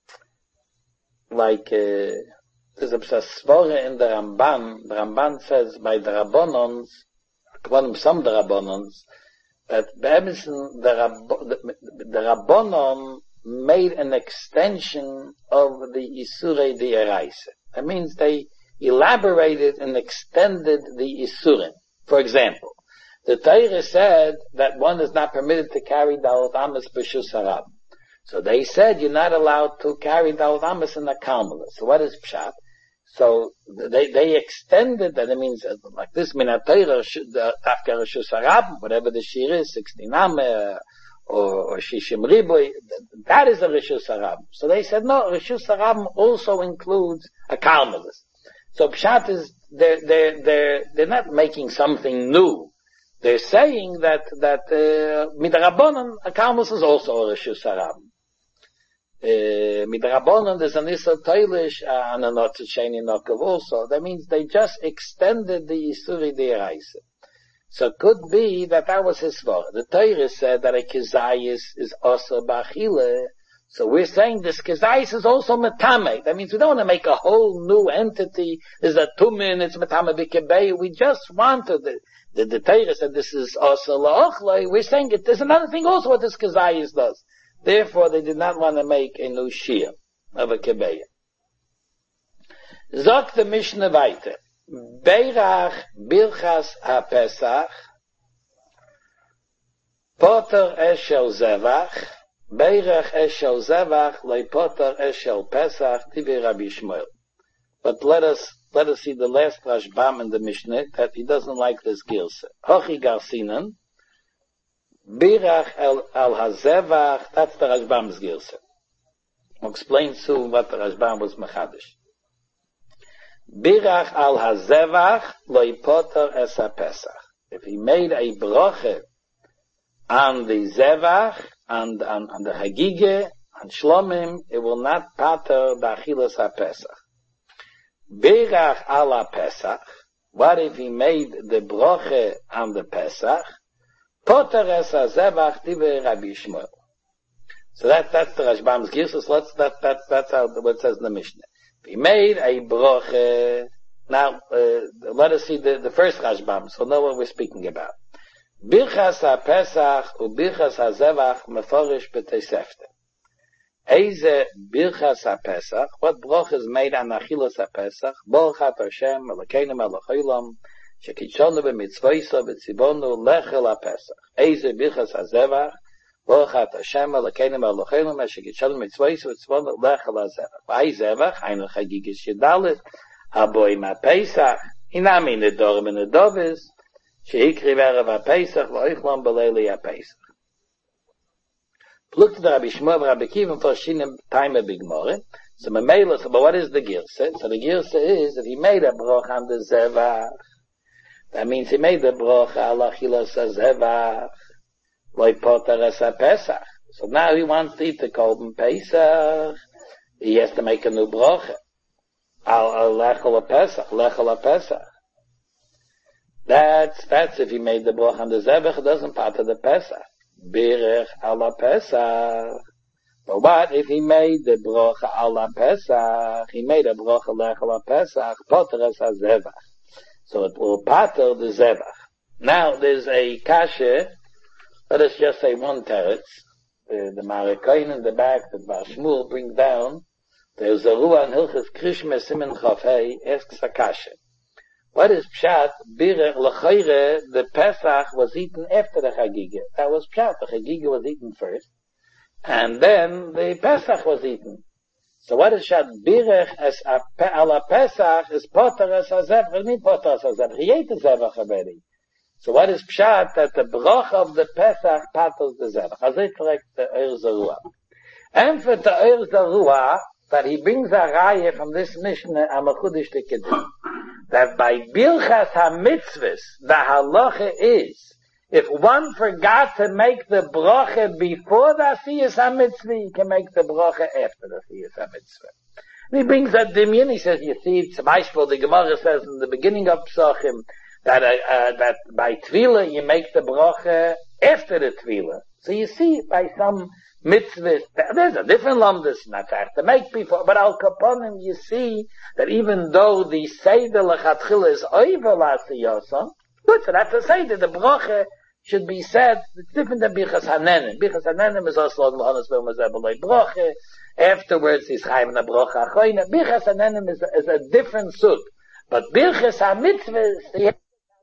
[SPEAKER 1] like uh, there's a svara in the Ramban. The Ramban says by the Rabbonons, according to some of the Rabbonons, that the, the, the Rabbonon made an extension of the Isurei D'Oraisa. That means they elaborated and extended the Isurim. For example, the Torah said that one is not permitted to carry Dalet Amos b'Shus Harab. So they said you're not allowed to carry Dalet Amos in a Kalmala. So what is Pshat? So they they extended that. It means like this Minat Torah after Rishus Harab, whatever the shir is, sixteen Ameh or, or Shishim Riboy, that is a Rishus Harab. So they said no, Rishus Harab also includes a Kalmala. So Pshat is they're they're they're they're not making something new. They're saying that, that, uh, Midrabanan, a Kalmus is also a Rishus Harab. Uh, Midrabanan, there's an Issa Toilish, uh, and a Notzusheni Nokov also. That means they just extended the Isuri D'Oraisa. So it could be that that was his svara. The Torah said that a Kezayis is also Bachile. So we're saying this Kezayis is also Metame. That means we don't want to make a whole new entity. There's a Tumin, it's Metame B'Kebei. We just wanted it. The, the Torah said this is also la'ochlei. We're saying it, there's another thing also what this Kezayis does. Therefore, they did not want to make a new shir of a kebeya. Zok the Mishnah weiter. Beirach Birchas HaPesach Poter Eshel Zevach Beirach Eshel Zevach Le Poter Eshel Pesach Tivi Rabbi Shmuel. But let us Let us see the last Rashbam in the Mishnah, that he doesn't like this Gilsa. Hochi Garsinan, Birach al, al Hazevach, that's the Rashbam's Gilsa. I'll explain soon what the Rashbam was Mechadish. Birach al Hazevach, loy poter es ha-Pesach. If he made a broche on the Zevach, and on, on the Hagige, on Shlomim, it will not pater the Achilas ha-Pesach. Birach ala Pesach. What if he made the broche on the Pesach? Poter es hazevach divrei Rabbi Shmuel. So that that's the Rashbam's Girsus. Let's that that that's how what it says in the Mishnah. If he made a broche, now uh, let us see the, the first Rashbam, so know what we're speaking about. Birchas ha-Pesach u birchas hazevach meforish b'Tosefta. Eize Birchas HaPesach, what broch is made on Achilas HaPesach, Borchat Hashem, Elokeinu melech haolam, shekidshonu b'mitzvoso v'tzibonu lechel HaPesach. Eize Birchas HaZevach, Borchat Hashem, Elokeinu melech haolam, shekidshonu b'mitzvoso v'tzibonu lechel HaZevach. V'ai Zevach, Hainu Chagigas Yedalit, Haboim HaPesach, Inami Nedorim Nedovis, Sheikri Ve'erev HaPesach, V'oichlom b'leili HaPesach. Look to the Rabbi Shmuel, Rabbi Kiva, for Shinem time a big more. So Mamela, so but what is the Girsa? So the Girsa is that he made a broch on the Zevach. That means he made the broch ala Chilas Zevach, loy poter es ha-Pesach. So now he wants to eat the Korban Pesach. He has to make a new broch. Al lechel ha-Pesach, lechel ha-Pesach. That's that's if he made the broch on the Zevach, it doesn't part of the Pesach. Birech ala Pesach. But what if he made the brocha ala Pesach? He made a brocha lechel Pesach, poter es ha-Zevach. So it will pater the Zevach. Now there's a kasha. Let us just say one teretz. The, the Marikain in the back that Bar Shmuel bring down. There's a ruah in Hilchas Krishma Simen Chafei asks a kasha. What is Pshat? Birech l'chayre, the Pesach was eaten after the Chagiga. That was Pshat. The Chagiga was eaten first. And then the Pesach was eaten. So what is Shat Birech as a ala Pesach is Potter as a Zevach? What do you mean Potter as a Zevach? He ate the Zevach already. So what is Pshat that the Brach of the Pesach patters the Zevach? As it correct the Eir Zarua. And for the Eir Zarua, that he brings a raya from this Mishnah, Amachudish Tekedim, that by Bilchas HaMitzvahs, the halacha is, if one forgot to make the bracha before the Asiyas HaMitzvah, he can make the bracha after the Asiyas HaMitzvah. And he brings that dimyon, he says, you see, zum Beispiel, the Gemara says in the beginning of Psachim, that, uh, uh, that by Tvila, you make the bracha after the Tvila. So you see, by some mitzvahs, there's a different lumdus, not to make before, but al kaponim, you see that even though the Seder lechatchila is over l'asiyasa, good, so that's to say that the bracha should be said, it's different than Bichas Hanenim. Bichas Hanenim is also on L'hanas v'mazebelay bracha, afterwards he's chayim na bracha achoyna. Bichas Hanenim is, is a different sug, but Bichas HaMitzvahs,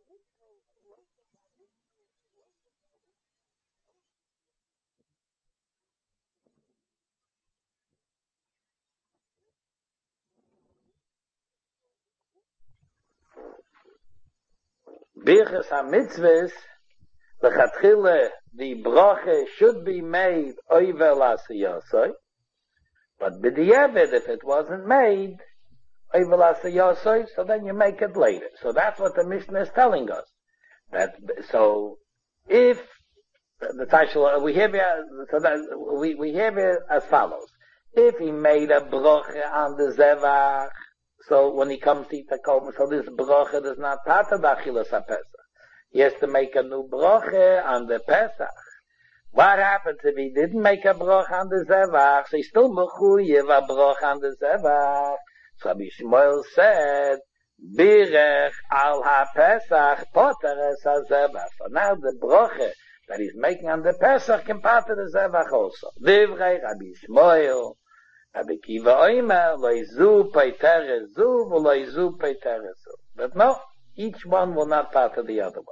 [SPEAKER 1] Birchas HaMitzvahs, l'chatchila, the bracha should be made over l'asiyasoi, but b'diavad, if it wasn't made over l'asiyasoi, so then you make it later. So that's what the Mishnah is telling us. That, so, if, the Tashel, we have here, so that, we, we have here as follows. If he made a bracha on the Zevach, so when he comes to eat the korban, so this bracha does not part of the Achilas HaPesach. He has to make a new bracha on the Pesach. What happens if he didn't make a bracha on the Zevach? So he's still mechuyev a bracha on the Zevach. So Rabbi Shmuel said, Birech al HaPesach poter es HaZevach. So now the bracha that he's making on the Pesach can part of the Zevach also. Divrei Rabbi Shmuel, Rabbi Kiva Oimer, loizu peiteres zu, loizu peiteres zu. But no, each one will not part of the other one.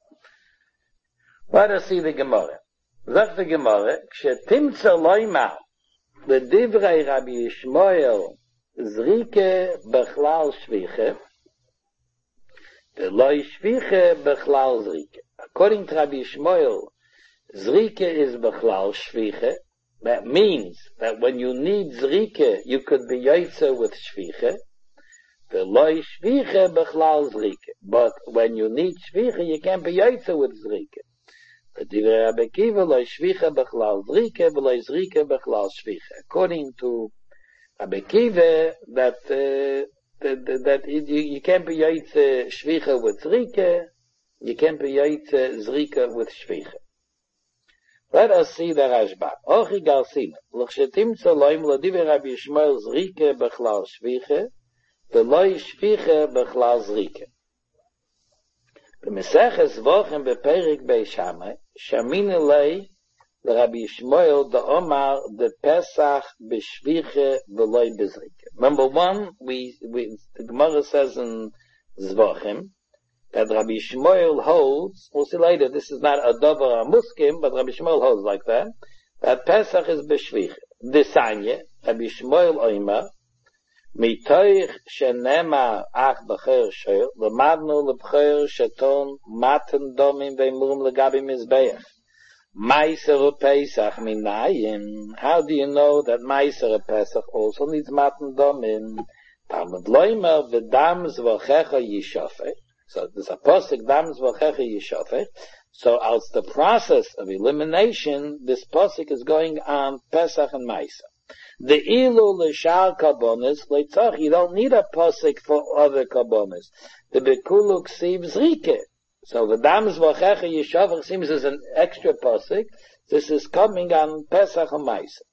[SPEAKER 1] Let us see the Gemara. Zech the Gemara, kshetimtza loimer, the divrei Rabbi Shmuel, zrike bechlal shviche, the loi shviche bechlal zrike. According to Rabbi Shmuel, zrike is bechlal shviche. That means that when you need zrike, you could be yotze with shviche. The loy shviche bechlal zrike. But when you need shviche, you can't be yotze with zrike. The divrei Rabbi Kiva loy shviche bechlal zrike, v'loy zrike bechlal shviche. According to Rabbi Kiva, that uh, that, that it, you, you can't be yotze shviche with zrike, you can't be yotze zrike with shviche. Let us see the Rashba. Ochi Garsina. L'chshetim tzoloim l'divrei Rabbi Shmuel zrike bechlal shviche, v'loy shviche bechlal zrike. B'meseches vochem beperik bei Shammai, shamine lei l'Rabbi Shmuel the Omar the Pesach b'shviche v'loy b'zrike. Number one, we, we, the Gemara says in Zvochem, that Rabbi Shmuel holds, we'll see later, this is not a dover muskim, but Rabbi Shmuel holds like that, that Pesach is b'shvich. Desanya, Rabbi Shmuel oima, mitoich shenema ach b'cher shoyer, l'madnu l'b'cher sheton maten domim ve'murim l'gabi mizbeach. Meiser Pesach minayim. How do you know that Meiser Pesach also needs maten domim? Talmud loimer v'dam zvochecha yishofech. So there's a posik dam zvochecha yishofech. So as the process of elimination, this posik is going on Pesach and Meiser. The ilu l'shar karbonis leitzach. You don't need a posik for other karbonis. The bekulu ksiv zrike. So the dam zvochecha yishofech seems as an extra posik. This is coming on Pesach and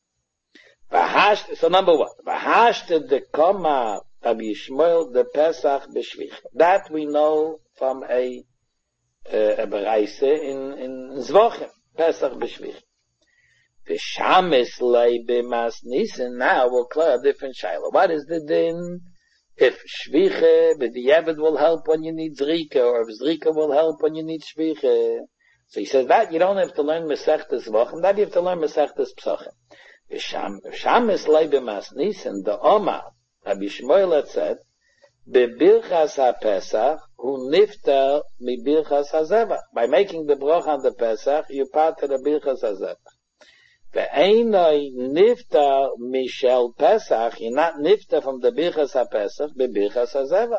[SPEAKER 1] Meiser. So number one, v'hashte de koma Rabbi Shmuel the Pesach b'shvich. That we know from a uh, a bereise in in Zvochem, Pesach b'shvich. The shamis lei b'mas nisan. Now we'll clear a different shayla. What is the din? If shviche b'diavad will help when you need zrika, or if zrika will help when you need shviche. So he says that you don't have to learn Masechtas Zvochem. That you have to learn Masechtas Psachim. Sham, Sham is leibe masnis, and the Oma, Rabbi Shmuel had said, Bebirchas HaPesach, hu nifter mi birchas hazevach. By making the broch on the Pesach, you part to the birchas hazevach. Ve'einoi nifter mishel Pesach, you're not nifter from the birchas HaPesach, bebirchas hazevach.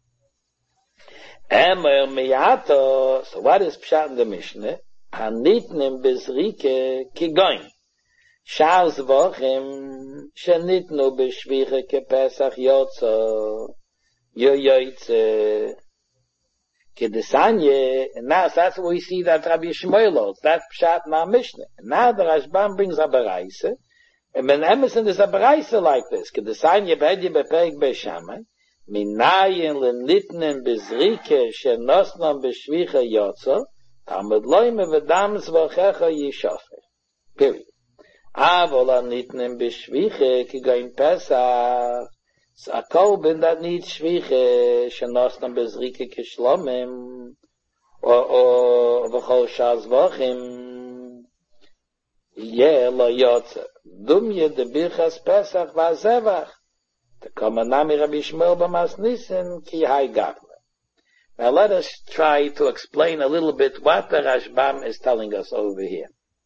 [SPEAKER 1] Emer miyato, so what is pshat in the Mishnah? Hanitnim bezrike kigoin. Shal zvochim, shenitnu beshviche ke Pesach yotzo. Yo yoytze. Kedesanye, and now that's what we see that Rabbi Shmuel holds. That's pshat na Mishnah. Now the Rashbam brings a beraisa, and Ben Emerson is a beraisa like this. Kedesanye b'edye b'perek b'shamay, minayin l'nitnen b'zrike shenosnom b'shvicha yotzo, tamad loime v'dam zvochecha yishofer. Period. Avol l'nitnen b'shvicha kigoyin Pesach, so a kolben that needs shviche, shenosnam bezrike kishlomim, or, or, v'chol shaz v'chim, yeh lo yotze. Dumye de birchas Pesach v'azevach. The komanami Rabbi Shmuel b'mas nissen, ki hai gavle. Now let us try to explain a little bit what the Rashbam is telling us over here.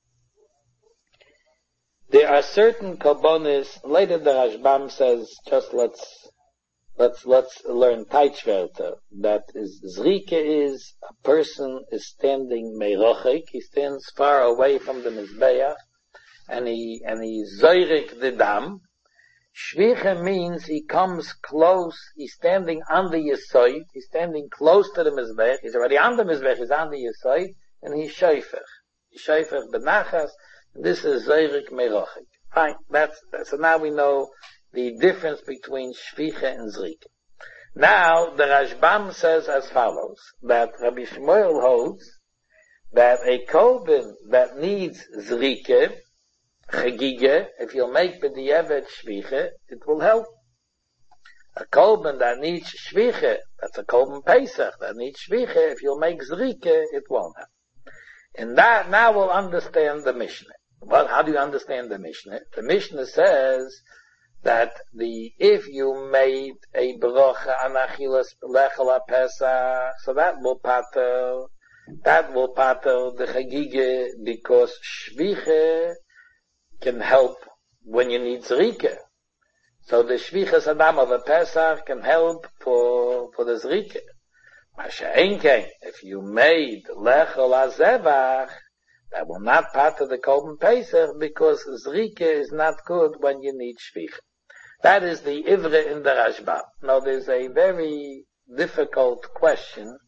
[SPEAKER 1] There are certain korbanos. Later the Rashbam says, just let's, let's, let's learn Teichwerte. That is, Zrike is, a person is standing meirochik, he stands far away from the Mizbeach, and he, and he zoirik the dam. Shviche means he comes close, he's standing on the Yesoid, he's standing close to the Mizbeach, he's already on the Mizbeach, he's on the Yesoid, and he's shoifech. He's shoifech benachas. This is Zeirik Merochik. Fine, that's, so now we know the difference between Shviche and Zrike. Now, the Rashbam says as follows, that Rabbi Shmuel holds that a kolben that needs Zrike, Chagige, if you'll make b'di'evet Shviche, it will help. A kolben that needs Shviche, that's a kolben Pesach, that needs Shviche, if you'll make Zrike, it won't help. And that, now we'll understand the Mishnah. Well, how do you understand the Mishnah? The Mishnah says that the, if you made a bracha on achilas lechel Pesach, so that will pater, that will pater the chagige, because shviche can help when you need zrike. So the shviches adam of a Pesach can help for, for the zrike. Masha'enkein, if you made lechel hazevach, that will not part of the Korban Pesach, because Zrike is not good when you need Shvicha. That is the Ivre in the Rashbam. Now there's a very difficult question.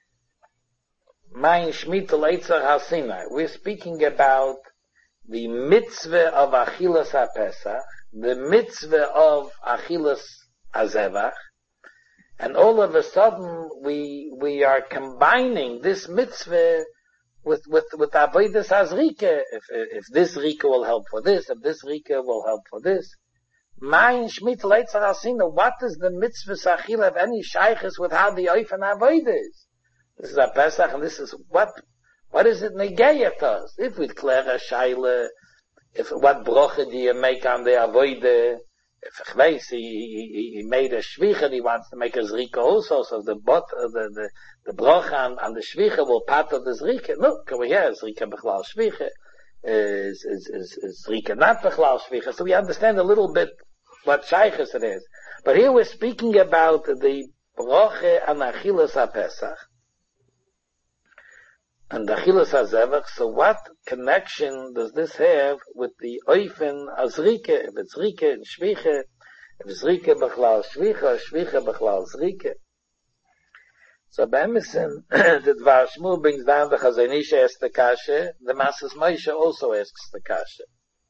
[SPEAKER 1] Mein Shmitel Eitzer HaSinai. We're speaking about the mitzvah of Achilas HaPesach, the mitzvah of Achilas HaZevach, and all of a sudden we, we are combining this mitzvah with, with, with Avodas HaZrike. If, if this Rike will help for this, if this Rike will help for this. Mein Shmit Leitzar Asina, what is the mitzvah Sachil of any shaykhs with how the Oifen Avodah is? This is a Pesach, and this is what, what is it negayat us? If we declare a shayle, if, what brocha do you make on the Avodah? If Chveis, he, he, he made a shvicha, he wants to make a zrika also, so the bot, the, the, the brocha on, on the shvicha will part of the zrika. Look, over here, zrika bechlal shvicha, is, is, is, is zrika not bechlal shvicha. So we understand a little bit what shaykhis it is. But here we're speaking about the brocha on achilas HaPesach, and achilas HaZevach. So what connection does this have with the oifen azrike? If it's zrike and shviche, if zrike bechlal shvicha, shvicha bechlal zrike. So Be'emison, the Dvar Shmuel brings down the Chazon Ish asks the kasha, the Masas Moshe also asks the kasha.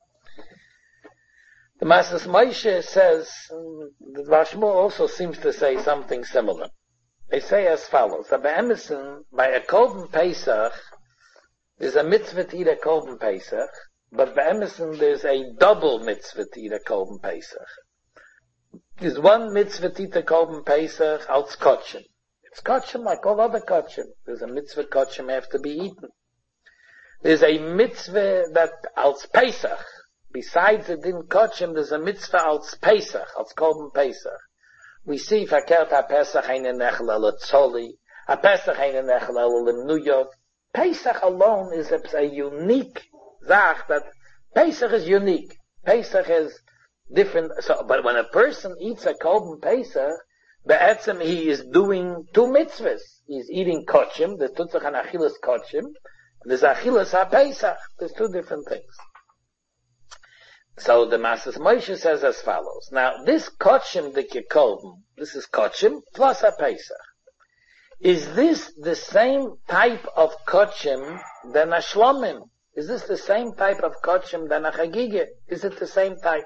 [SPEAKER 1] The Masas Moshe says, the Dvar Shmuel also seems to say something similar. They say as follows, that by Emerson, by a Korban Pesach, there's a mitzvah to eat a Korban Pesach, but by Emerson there's a double mitzvah to eat a Korban Pesach. There's one mitzvah to eat a Korban Pesach, als kotchen. It's kotchen like all other kotchen. There's a mitzvah kotchen have to be eaten. There's a mitzvah that als Pesach, besides the din kochim, there's a mitzvah als Pesach, als Korban Pesach. We see verkehrt a Pesach eine nechel el tzoli, a Pesach eine nechel el limnuyov. Pesach alone is a, a unique zach that Pesach is unique. Pesach is different. So, but when a person eats a Korban Pesach, be'etzem he is doing two mitzvahs. He's eating kochim, there's tutzach and achilas kochim, there's achilas ha-Pesach. There's two different things. So the Masas Moshe says as follows. Now, this kochim the Korban, this is kochim plus a Pesach. Is this the same type of kochim than a shlomim? Is this the same type of kochim than a chagigah? Is it the same type?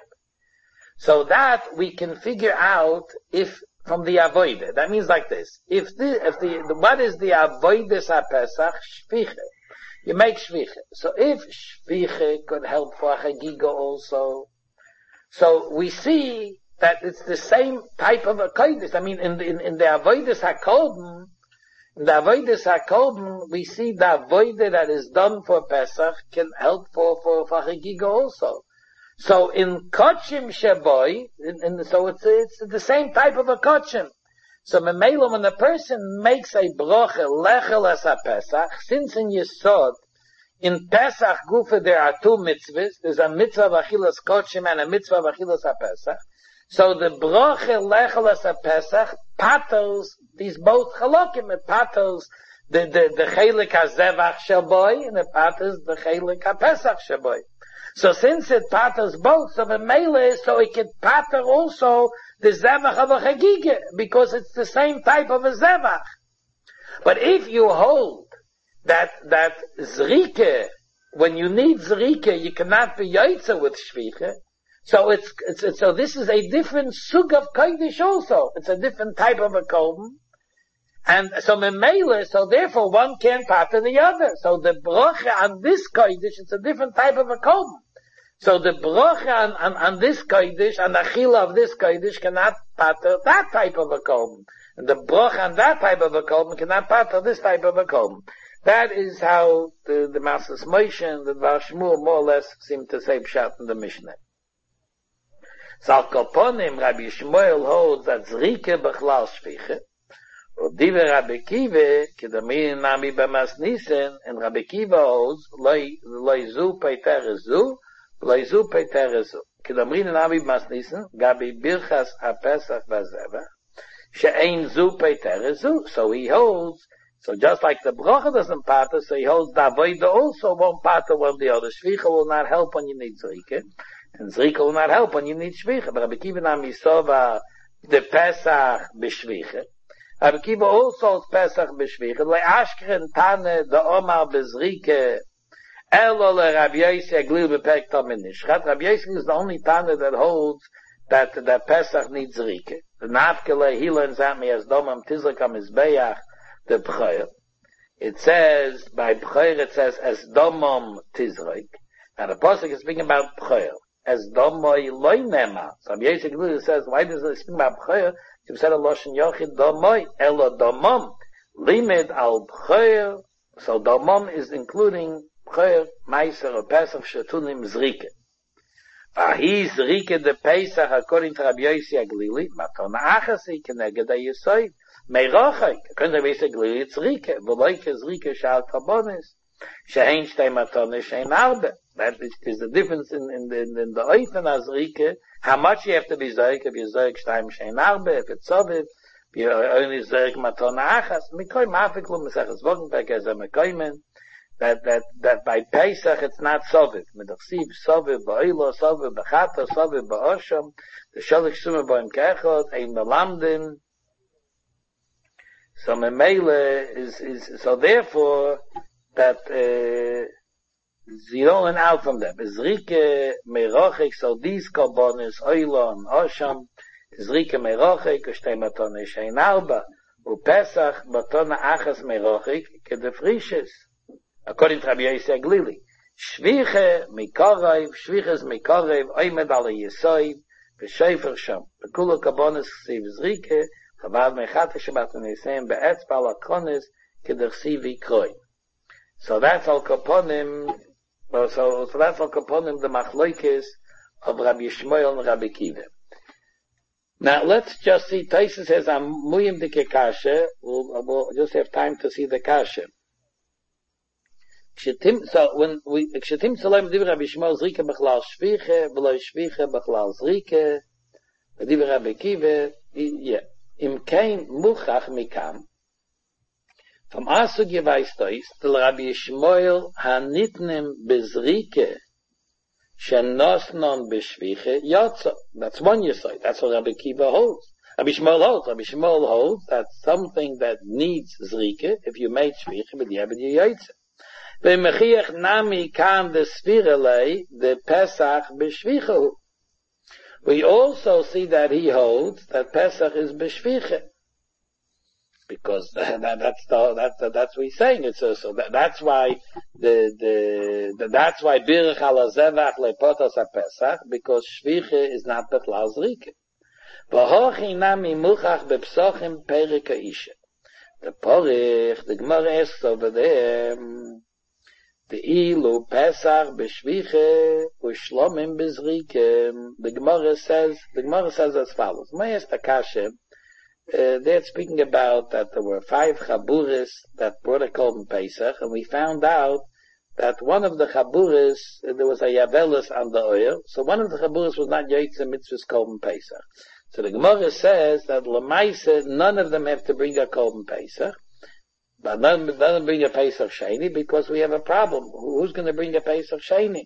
[SPEAKER 1] So that we can figure out if from the avodah. That means like this. If the, if the, what is the avodah ha-Pesach? Shviche. You make shviche. So if shviche could help for chagiga also, so we see that it's the same type of a kodesh. I mean, in the, in, in the avodas hakorban, in the avodas hakorban, we see the avodah that is done for Pesach can help for for for chagiga also. So in kochim sheboy, in, in, so it's it's the same type of a kochim. So memelo, when a person makes a broche lechel as a Pesach, since in Yesod, in Pesach gufa there are two mitzvahs. There's a mitzvah of achilas kochim and a mitzvah of achilas a Pesach. So the broche lechel as a Pesach patos these both chalokim. It patos the the the chelik hazevach sheboy and it patos the chelik ha-Pesach sheboy. So since it patters both, so the mele, so it can patter also the zevach of a chagigah, because it's the same type of a zevach. But if you hold that, that zrike, when you need zrike, you cannot be yaitza with shviche, so it's, it's, it's, so this is a different sug of kodesh also. It's a different type of a korban. And so memele, so therefore one can't pattern the other. So the broche on this kodesh, it's a different type of a korban. So the broche on, on, on this kodesh, and the achila of this kodesh cannot pattern that type of a korban. And the broche on that type of a korban cannot pattern this type of a korban. That is how the, the Masas Moshe and the Dvar Shmuel more or less seem to say pshat in the Mishnah. So al koponim, Rabbi Shmuel holds that zrike bechlal shviche, Diver Rabbi Kiva, Kedamin Nami Bamas Nisen, and Rabbi Kiva holds, Loizu Peter Zu, Loizu Peter Zu. Kedamin Nami Bamas Nisen, Gabi Birchas HaPesach Vazeva, She'ein Zu Peter Zu. So he holds, so just like the Bracha doesn't pater, so he holds the Avodah also won't pater one the other. Shvicha will not help when you need Zrike, and Zrike will not help when you need Shvicha. But Rabbi Kiva Nami Sova, the Pesach B'Shvicha. Rabbi Kiva also holds Pesach b'shvicha. Le'ashkren tane the Omar bezrike elo le Rabbi Yossi aglil b'perek Tamin Nishchat. Rabbi Yossi is the only tane that holds that that Pesach needs zrike. The nafkele hilan zami as domam tizrakam izbeach the b'choyer. It says by b'choyer it says as domam tizrak. Now the pasuk is speaking about b'choyer as domoy loy nema. So Rabbi Yossi says why does it speak about b'choyer? You said a loshen yochid domoy elo domam limit al b'choyer. So domam is including b'choyer meiser or pesach shetunim zrike. Vahi zrike the pesach according to Rabbi Yossi Aglili matona achasi keneged hayesoid meirochek. According to Rabbi Yossi Aglili it's zrike v'loike zrike shal kabonis shehein shtei matona shein arbe. That is the difference in, in the, in the oifen azrike. How much you have to be zoik, if you're zoik shtaim shein arbe, if it's soviv, if you're only zoik matona achas, mikoi mafiklu mesechas vogenpek as a mekoimen, that, that, that by Pesach it's not soviv. Medachsiv soviv ba'ilo, soviv ba'chata, soviv ba'osham, the sholik shumah ba'im kechot, ein melamdin. So memele is, is, so therefore, that, uh, zero and out from them. Zrike merochek, so these korbanos, oilon, osham, zrike merochek, shtei matone shein arba, u pesach matone achas merochek, kedefrishes. According to Rabbi Yossi Aglili. Shviche mikorev, shviches mikorev, oimed ala yesoiv, v'shoifer sham. V'kulu korbanos ksiv zrike, chavad mechata shabbat v'neseim, be'etzpa ala kronis, kedechsiv v'kroi. So that's al koponim. Well, so, so that's all component the machloikis of Rabbi Yishmael and Rabbi Kiva. Now, let's just see, Taisa says, I'm muyim dike kasha, we'll, we'll just have time to see the kasha. So, when we, kshetim tzolem div Rabbi Yishmael zrike bechlal shviche, v'lo shviche bechlal zrike, div Rabbi Kiva, yeah, im kein muchach mikam, vom Asug yeweist ois, del Rabbi Yishmael hanitnem bezrike, shenosnon beshviche yotza. That's one yesod. That's what Rabbi Kiva holds. Rabbi Yishmael holds. Rabbi Yishmael holds that something that needs zrike, if you made shviche, but you have it yotza. V'mechiach nami kan the svirelei, the Pesach beshviche. We also see that he holds that Pesach is beshviche. Because that, that's the, that, that's what he's saying. It's so, so that, that's why the, the, the that's why birch ala zevach lepotos ha-Pesach, because shviche is not bechlal zrike. V'hochi nami muchach bepsochim perik ha'isha. The porich, the Gemara asks over there, the ilu Pesach b'shviche u'shlomim b'zrike. The Gemara says, the Gemara says as follows. May ask the kasha. Uh, they're speaking about that there were five chaburis that brought a korban Pesach, and we found out that one of the chaburis, uh, there was a yavelis on the oil, so one of the chaburis was not yaitze mitzvah's korban Pesach. So the Gemara says that l'maisa, none of them have to bring a korban Pesach, but none, none of them bring a Pesach sheni, because we have a problem. Who's going to bring a Pesach sheni?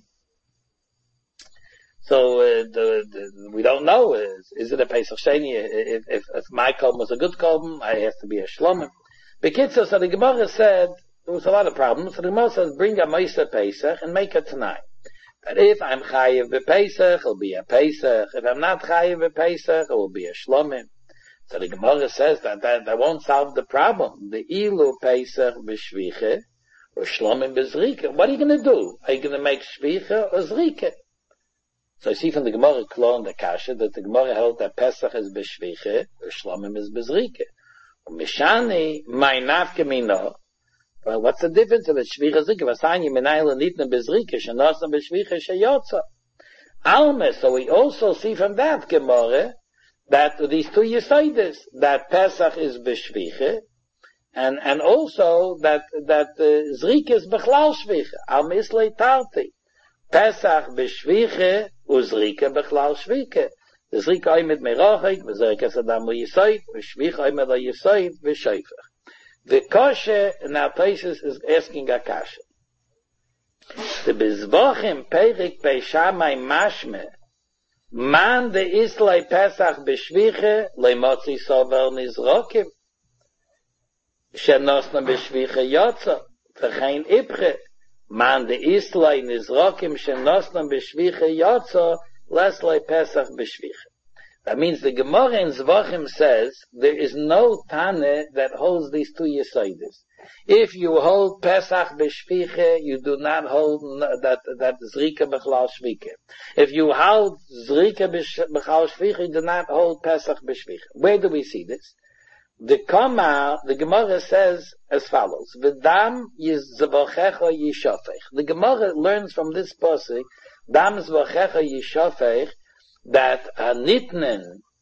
[SPEAKER 1] So uh, the, the, we don't know. Is, is it a Pesach Sheni? If, if, if my korban was a good korban, I have to be a shlomim. Bekitzer, so the Gemara said there was a lot of problems. So the Gemara says, bring a Moshe Pesach and make it tonight. That if I'm chayiv b'Pesach, it'll be a Pesach. If I'm not chayiv b'Pesach, it will be a shlomim. So the Gemara says that, that that won't solve the problem. The ilu Pesach b'shviche or shlomim b'zrike. What are you going to do? Are you going to make shviche or zrike? So I see from the Gemara Klo and the Kasha that the Gemara held that Pesach is b'shviche, or Shlomim is b'zrike. Mishani, my nafke mino. Well, what's the difference of it? Shviche zrike, v'asani minayla nitna b'zrike, shenosna b'shviche sheyotza. Alme, so we also see from that Gemara that these two Yesodis, that Pesach is b'shviche, and, and also that, that uh, zrike is b'chlal shviche. Alme islei tarti. Pesach b'shviche, uzrike bechlal shvike. The zrike oimed merochik, v'zrike sadam l'yisoid, v'shvich oimed l'yisoid, v'shoifach. The koshe, now Taisus is asking a kasha. The bezvochim perik peishamai mashme, man de islay Pesach b'shviche, le'motzi sover nizrokim, shenosna b'shviche yotza, v'chein ipche, man de islay nizrokim shenosnam b'shviche yotzo leslay Pesach b'shviche. That means the Gemara in Zvachim says there is no Tane that holds these two Yesodis. If you hold Pesach b'shviche, you do not hold that that Zrika b'chlal shvike. If you hold Zrika b'chlal shvike, you do not hold Pesach b'shviche. Where do we see this? The Kama, the Gemara says as follows: V'dam yizvachecha yishofech. The Gemara learns from this pasuk, Dam zvachecha yishofech, that anitnen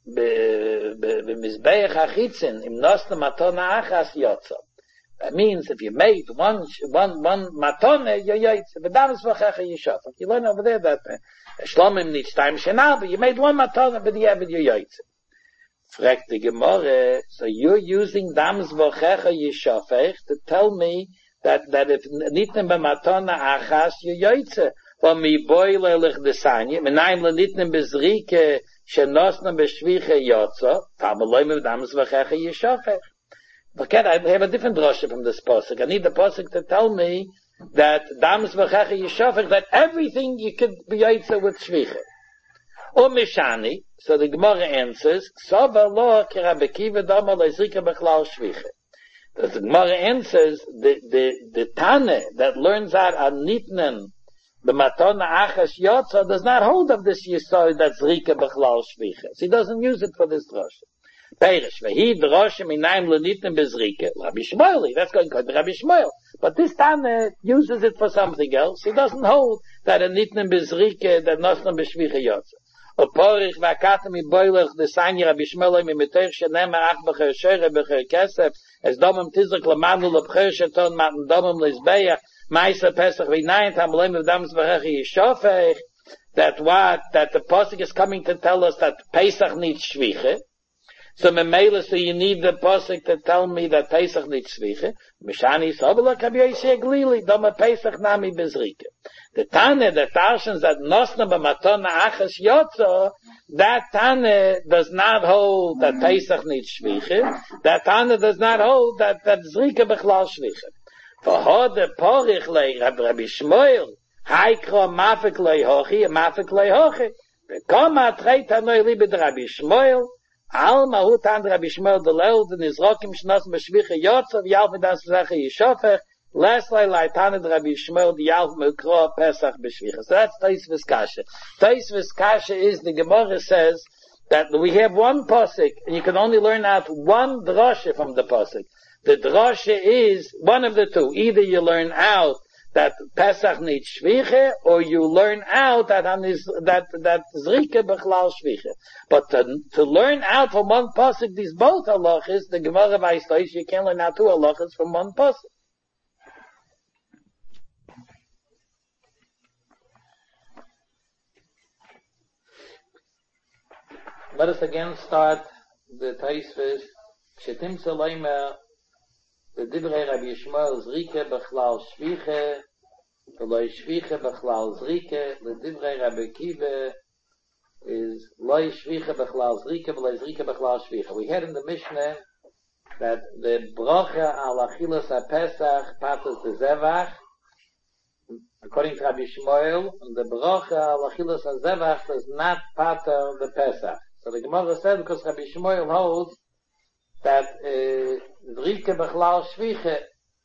[SPEAKER 1] b'mizbeach achitzin im nosna matona achas yotza. That means if you made one one one matone, you yotza. V'dam zvachecha yishofech. You learn over there that uh, shlomim needs time shenal, but you made one matone, but you have it, you yotza. Fragt the Gemara, so you're using Dams Vochecha Yishofech to tell me that, that if nitnem b'matona achas you yoytze, or mi boy lelich desanye, menayim le nitnem bezrike shenosna b'shviche yotza, tamaloi me Dams Vochecha Yishofech. Forget, I have a different drosha from this pasuk. I need the pasuk to tell me that Dams Vochecha Yishofech, that everything you could be yoytze with shviche. O Mishani, so the Gemara answers, Sova lo ki Rabbi Kiva dama le'zrika b'chlal shviche. The Gemara answers, the, the, the Tane that learns out on Nitnen, the Matona Achas Yotza, does not hold of this Yisod that zrika b'chlal shviche. So he doesn't use it for this drasha. Perish. Vehi droshim inayim lenitnim bezrike. Rabbi Shmuel, that's going to Rabbi Shmuel. But this Tana uses it for something else. He doesn't hold that a nitnim bezrike, that nosnam beshvicha yotza. O porich v'akata mi boilech desanya Rabbi Shmuel mi meter shenem ach b'cher shere b'cher kesef es domem tizrak lemanu leb'cher sheton matan domem lezbeach Maisa Pesach v'inayin tamolem v'damas b'chechi yishofech. That what? That the Pasuk is coming to tell us that Pesach needs shvicha. So memela, so you need the Pasuk to tell me that Pesach needs shvicha. Mishani sobela kabiyosei glili doma Pesach nami bezrike. The Tane, the Tarshans that nosna b'matona achas yotzo, that Tane does not hold that Pesach needs shvicha. That Tane does not hold that that zrike b'chlal shvicha. For hod the porich le Rabbi Shmuel. Haikro mafik lei hochi, mafik lei hochi. Bekoma treit hanoi libe de Rabbi Shmuel, al mahut an Rabbi Shmuel de leil, den izrokim shnos meshviche yotzov, yalf medas zache yishofech, les lei laitane de Rabbi Shmuel, di yalf mekro Pesach beshviche. So that's Tosfos Kasha. Tosfos Kasha is, the Gemara says, that we have one Pasuk, and you can only learn out one drasha from the Pasuk. The drasha is one of the two. Either you learn out that Pesach needs shviche, or you learn out that that that zrike bechlal shviche. But to, to learn out from one pasuk these both halachas, the Gemara Vayis, you can't learn out two halachas from one pasuk. Let us again start the Tosfos. Shetim Saleimer. The Divrei Rabbi Shmuel zrike bechlal shviche, the loy shviche bechlal zrike. The Divrei Rabbi Kiva is loy shviche bechlal zrike, but loy zrike bechlal shviche. We had in the Mishnah that the bracha al achilas haPesach patas the zevach, according to Rabbi Shmuel, the bracha al achilas hazevach does not pater the Pesach. So the Gemara said because Rabbi Shmuel holds that zrike bechlal shviche,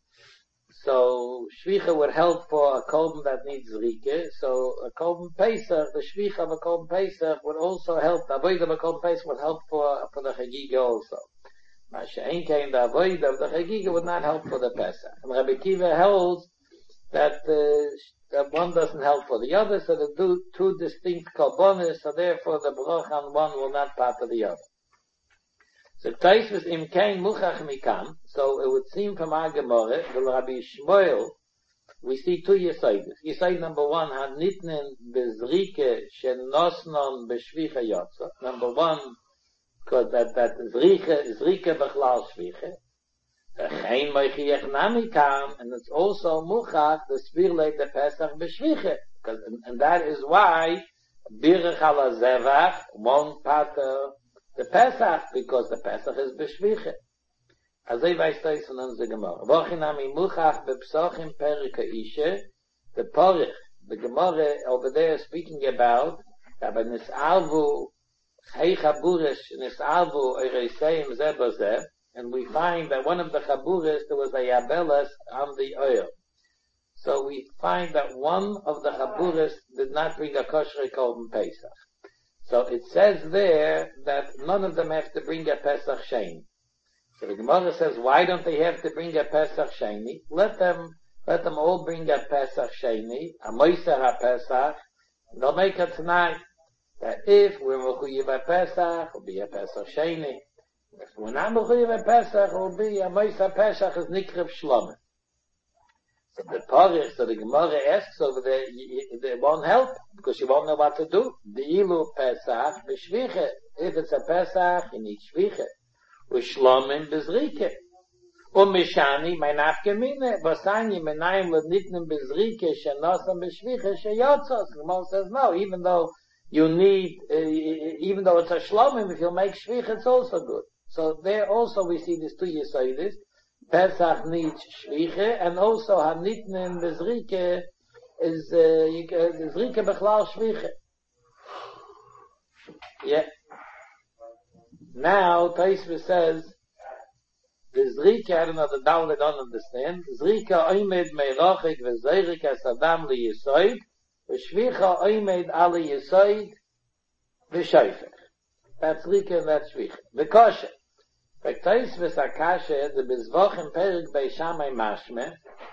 [SPEAKER 1] so shviche would help for a korban that needs zrike. So a korban Pesach, the shviche of a korban Pesach would also help. The avoid of a korban Pesach would help for for the chagiga also. Masha'en came the avoid of the chagiga would not help for the Pesach. And Rabbi Kiva holds that uh, that one doesn't help for the other. So the two, two distinct korbanos. So therefore the bracha on one will not part of the other. So Tosfos im kein muchach mikam, so it would seem from our Gemara, the Rabbi Shmuel, we see two yesoides. Yesoid number one, hanitnen bezrike shenosnon beshvicha yotza. Number one, because that, that zrike, zrike bechlal shvicha. Chein moichiech namikam, and it's also muchach, the spirle the Pesach beshvicha. Because, and, and that is why, birach ala zevach, one pater, the Pesach, because the Pesach is b'shviche. Azay vaystois von uns the Gemara. Vochinami muchach bepsochim perika ishe, the porich, the Gemara over there speaking about, that by nis'alvu, hei chaburish, nis'alvu, oireiseim zebazeh, and we find that one of the chaburish, there was a yabelas on the oil. So we find that one of the chaburish did not bring a kosher korban Pesach. So it says there that none of them have to bring a Pesach Sheni. So the Gemara says, why don't they have to bring a Pesach Sheni? Let them, let them all bring a Pesach Sheni, a Moiser HaPesach, and they'll make it tonight. That if we're Mechuyev HaPesach, it'll be a Pesach Sheni. If we're not Mechuyev HaPesach, it'll be a Moiser HaPesach is Nikrev Shlomo. So the Parich, so the Gemara asks over there, they won't help, because you won't know what to do. The Ilu Pesach, b'shviche. If it's a Pesach, you need shviche. U'shlomim b'zrike. U'mishani, my nafkemine, b'sani, menayim l'nitnim b'zrike, shenosam b'shviche, sheyotzos. The Gemara says, no, even though you need, uh, even though it's a shlomim, if you make shviche, it's also good. So there also we see these two yesoides. Pesach needs shviche, and also hanitnen bezrike is uh, zrike bechlal shviche. Yeah. Now Tosfos says the zrike, I don't know, the down they don't understand. Zrike oimed meirochik v'zeirik as adam li yisoid, v'shvicha oimed ali yisoid v'shoifech. That's zrike and that's shviche. The kosher. Vektoisves Akasha, the Bezvochem Perik Bei Shamai Mashme.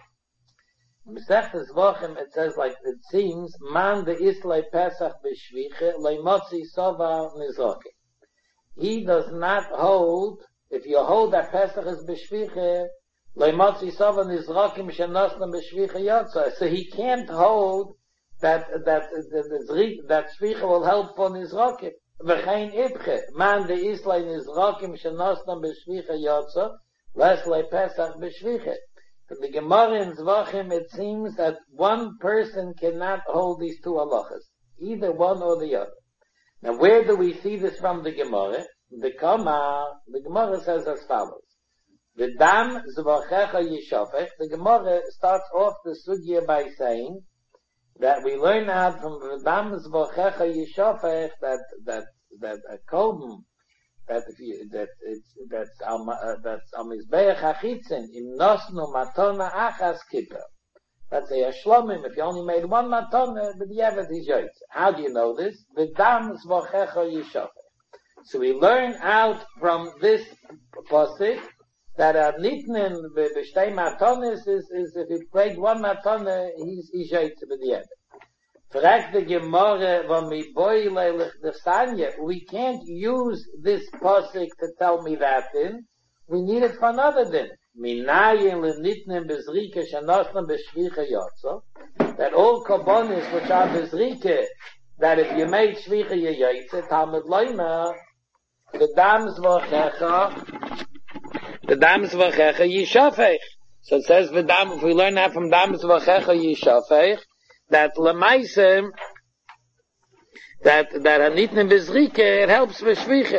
[SPEAKER 1] Mesechtes Vochem, it says like, it seems, Man de Islay Pesach Beshviche, Leimotzi Sova Mizroke. He does not hold, if you hold that Pesach is Beshviche, Leimotzi Sova Mizrokim Shenosna Beshviche Yotza. So he can't hold that, that, that, that Shviche will help for Nizrokim. V'chein ibche, man de islay nizrokim shenosnam b'shvicha yotza, leslay pesach b'shvicha. From the Gemara in Zvachim, it seems that one person cannot hold these two halachas, either one or the other. Now, where do we see this from the Gemara? The Kama, the Gemara says as follows: V'dam zvachecha yishofech. The Gemara starts off the sugya by saying that we learn out from V'dam zvachecha yishofech that that that a kolben that if you that it's that's um uh, that's am mizbeach hachitzen im nosnu matona achas kippur. That's a shlomim. If you only made one matona, but the evet is yoytz. How do you know this? V'dam zvachecha yishofech. So we learn out from this pasuk that a nitnin b'shtei matonis is is if he played one matona, he's he's yoytz with the evet. Frag the Gemara when we boil the Sanya, we can't use this pasuk to tell me that in. We need it for another din. Minayin lenitnem bezrike shenosnem b'shvicha yotzo. That all korbanos which are bezrike, that if you made shvicha yotze, Talmud loyma, the dams v'checha, the dams v'checha yishafech. So it says the dam. If we learn that from dams v'checha yishafech, that lemaisem, that that hanitne bezrike, it helps with shviche.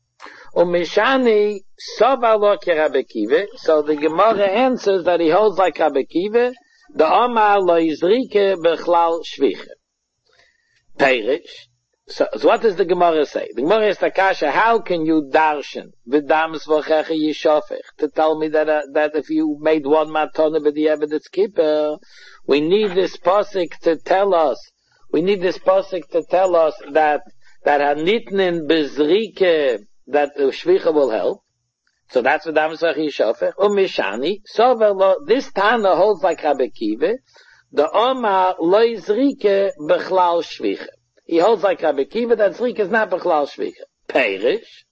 [SPEAKER 1] Umishani sova lo Rabbi Kiva. So the Gemara answers that he holds like Rabbi Kiva. The Omar lo yizrike bechlal shviche. Perish. So, so what does the Gemara say? The Gemara is Takasha. How can you darshan v'dams v'checha yishofech to tell me that uh, that if you made one matona but the evidence keeper? We need this pasuk to tell us. We need this pasuk to tell us that that hanitnin bezrike that the shvicha will help. So that's what Dam Zach Yishofech. Umishani. So this Tana holds like Rabbi Kiva. The Omar lo yizrike bechlal shvicha. He holds like Rabbi Kiva that zrika is not bechlal shvicha. Perish.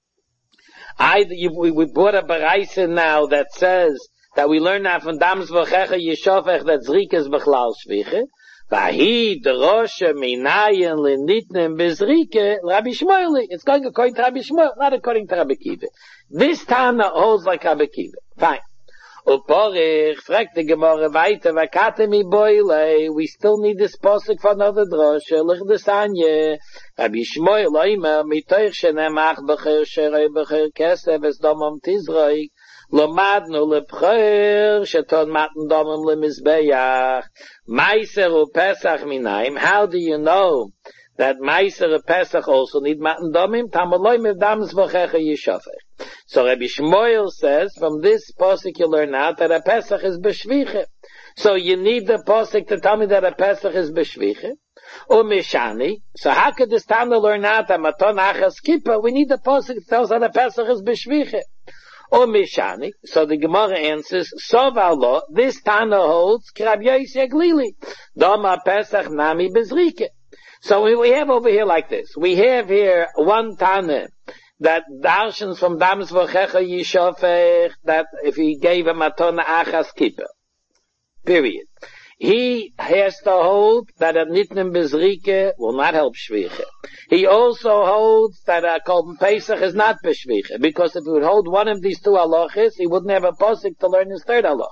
[SPEAKER 1] I we, we brought a baraisa now that says that we learn now from Dams V'checha Yishofech that Zrika is B'chlal Shviche. Vahi Derosha Minayin L'nitnem B'Zrika Rabbi Shmuel. It's going according to Rabbi Shmuel, not according to Rabbi Kiva. This time holds like Rabbi Kiva. Fine. Uporich, fragt the Gemara weiter, vakate mi boile, we still need this posuk for another drosha, lich desanye. Rabbi Shmuel oimer, mitoich shenemach b'cher sherei b'cher kesef es domam tizroik. Lomadnu lepcher sheton matan domim lemizbeach. Meiser u Pesach minaim. How do you know that Meiser u Pesach also need matan domim? Tamaloi mevdams v'checha yishofech. So Rabbi Shmuel says, from this pasuk you learn out that a Pesach is b'shviche. So you need the pasuk to tell me that a Pesach is b'shviche. Or Mishani. So how could this Tana learn out that maton achas kippur? We need the pasuk to tell us that a Pesach is b'shviche. Or Mishani. So the Gemara answers, Sovalo, this Tana holds, Krab Yosef Glili. Doma Pesach Nami Bezrike. So we, we have over here like this. We have here one Tana that darshans from Dams V'checha Yishofech, that if he gave a matona achas kippur. Period. He has to hold that a nitnem bezrike will not help shviche. He also holds that a kolben Pesach is not b'shviche, because if he would hold one of these two halachas, he wouldn't have a posik to learn his third halacha.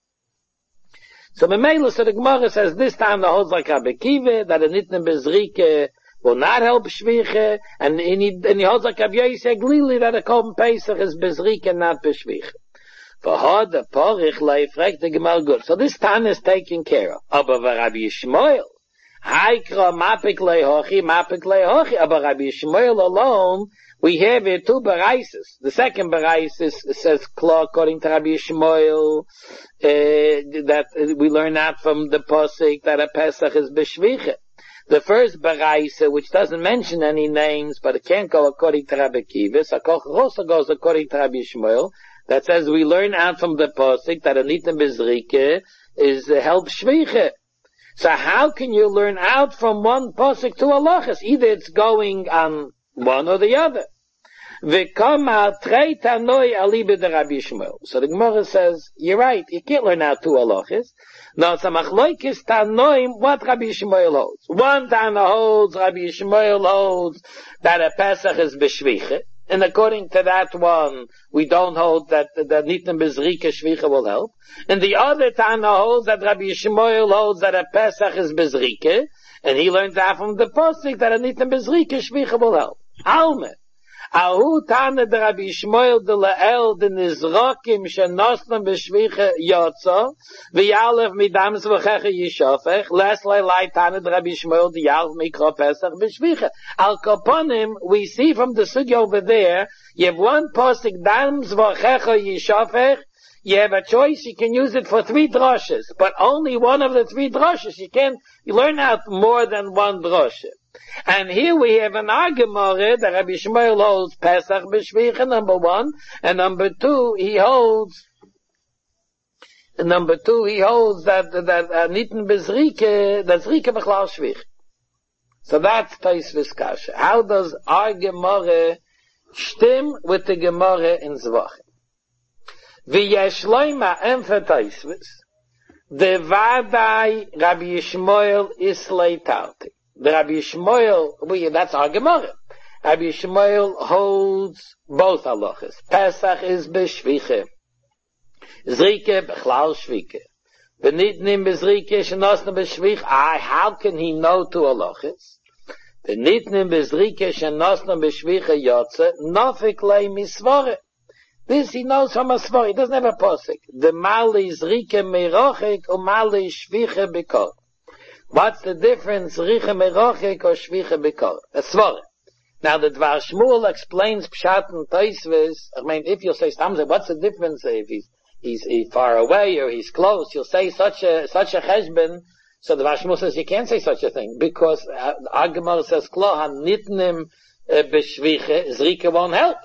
[SPEAKER 1] So Memela, so the Gemara says this time the holds like Rabbi Kiva, that a nitnem bezrike will not help shviche, and he, and he holds like Rabbi Yosef Glili that a kolben Pesach is bezrike and not b'shviche. For the porich leifrek the Gemara good. So this Tana is taken care of. Aber Rabbi Shmuel, haikra mapik lehochi, mapik lehochi. Aber Rabbi Shmuel alone, we have here two baraises. The second baraises says, according to Rabbi Shmuel, uh, that we learn out from the posik that a Pesach is b'shviche. The first Baraisa, which doesn't mention any names, but it can't go according to Rabbi Kiva, so also goes according to Rabbi Shmuel, that says we learn out from the Pasuk that Anitim Bezrike is uh, help Shviche. So how can you learn out from one Pasuk to halachas? Either it's going on one or the other. So the Gemara says, you're right, you can't learn out two halachas. No, it's a machloikis tanoim, what Rabbi Shmuel holds. One Tana holds, Rabbi Shmuel holds, that a Pesach is b'shvicha. And according to that one, we don't hold that the Nitim Bezrike Shvicha will help. And the other Tana holds that Rabbi Shmuel holds that a Pesach is Bezrike. And he learns that from the Pasuk that a Nitim Bezrike Shvicha will help. Alme. Ahu Tana de Rabbi Shmuel de La'el de Nizrakim shenosnam b'shvicha yotza v'yalev midams v'checha yishofech les le'lai Tana de Rabbi Shmuel de yalev mikro pesach b'shvicha. Al kaponim, we see from the sugya over there, you have one posik dams v'checha yishofech, you have a choice, you can use it for three droshes, but only one of the three droshes. You can't you learn out more than one droshe. And here we have an argument that Rabbi Shmuel holds Pesach b'shvicha, number one, and number two, he holds, and number two, he holds that, that, uh, Nitin Bezrike, that Zrike b'chlal shvich. So that's Taisvis Kasha. How does our Gemara stem with the Gemara in Zvachim? V'yesh loima emfa Taisvis, the vadai Rabbi Shmuel islay tarti. The Rabbi Shmuel, we, that's our Gemara. Rabbi Shmuel holds both halachas. Pesach is b'shviche. Zrike b'chlal shvike. V'nitnim b'zrike shenosna b'shvich. Ah, how can he know two halachas? V'nitnim b'zrike shenosna b'shviche yotze, nofik lei misvore. This he knows from a svore. He doesn't have a posik. The mali zrike merochik or mali shviche b'kor. What's the difference, Richa Merochek or Shvicha Bekor? A svara. Now the Dvar Shmuel explains Pshat and Taisvis. I mean, if you'll say, what's the difference if he's, he's, he's far away or he's close? You'll say such a, such a cheshbon. So the Dvar Shmuel says you can't say such a thing because uh, our Gemara says, Klo hanitnim b'shvicha, Zrika won't help.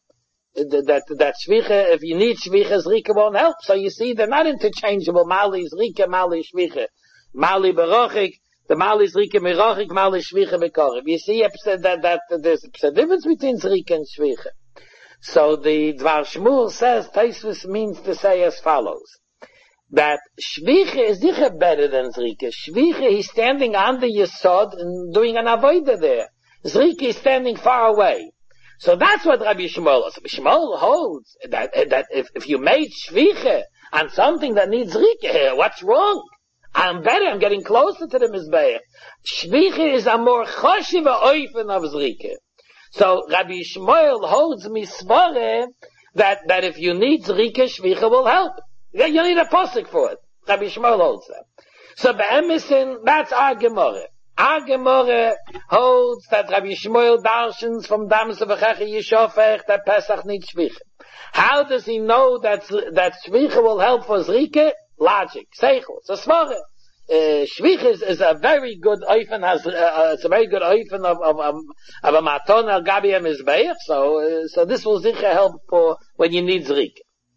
[SPEAKER 1] That, that Shvicha, if you need Shvicha, Zrika won't help. So you see, they're not interchangeable. Mali Zrika, Mali Shvicha. Mali Berochik, the Mali Zrika Merochik, Mali Shvicha Bekorib. You see that, that, that there's a difference between Zrika and Shvicha. So the Dvar Shmuel says, Taisvis means to say as follows, that Shvicha is nicht better than Zrika. Shvicha, he's standing under Yesod and doing an avodah there. Zrika is standing far away. So that's what Rabbi Shmuel holds. Shmuel holds that, that if, if you made Shvicha on something that needs Zrika, what's wrong? I'm better, I'm getting closer to the Mizbeach. Shvicha is a more choshiva oifen of Zrike. So Rabbi Shmuel holds misvare that, that if you need Zrike, Shvicha will help. You need a posik for it. Rabbi Shmuel holds that. So be'emisin, that's our Gemara. Our Gemara holds that Rabbi Shmuel darshans from Dams of V'checha Yishofech that Pesach needs Shvicha. How does he know that, that Shvicha will help for Zrike? Logic, seichel, it's a svara. Uh, Shvich is, is a very good oifen, has, uh, it's a very good oifen of, of, of, of a maton al gabi mizbeach, so, uh, so this will sicher help for when you need zrik.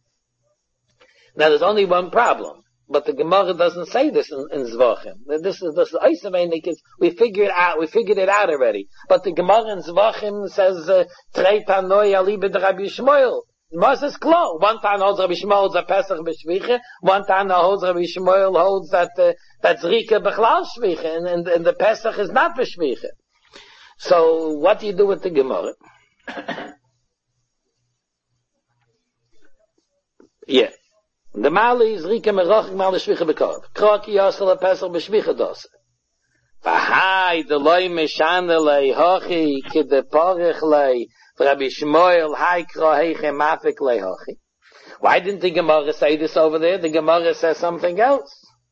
[SPEAKER 1] Now there's only one problem, but the Gemara doesn't say this in, in Zvachim. This is, this is, we figured out, we figured it out already. But the Gemara in Zvachim says, Trei tanoi alibe de Rabbi Shmuel. Moses Klo. One time holds Rabbi Shmuel holds a Pesach b'shvicha. One time holds Rabbi Shmuel holds that uh, that Zrika b'chlal shvicha, and, and, and the Pesach is not b'shvicha. So what do you do with the Gemara? Yeah, the Mali Zrika merochik Mali shvicha b'kor. Kroki yosel a Pesach b'shvicha dos. V'hai deloi meshane lei hochi kideporich lei. Rabbi Shmuel, Haikra, Heiche, Mafik, Lehochi. Why didn't the Gemara say this over there? The Gemara says something else.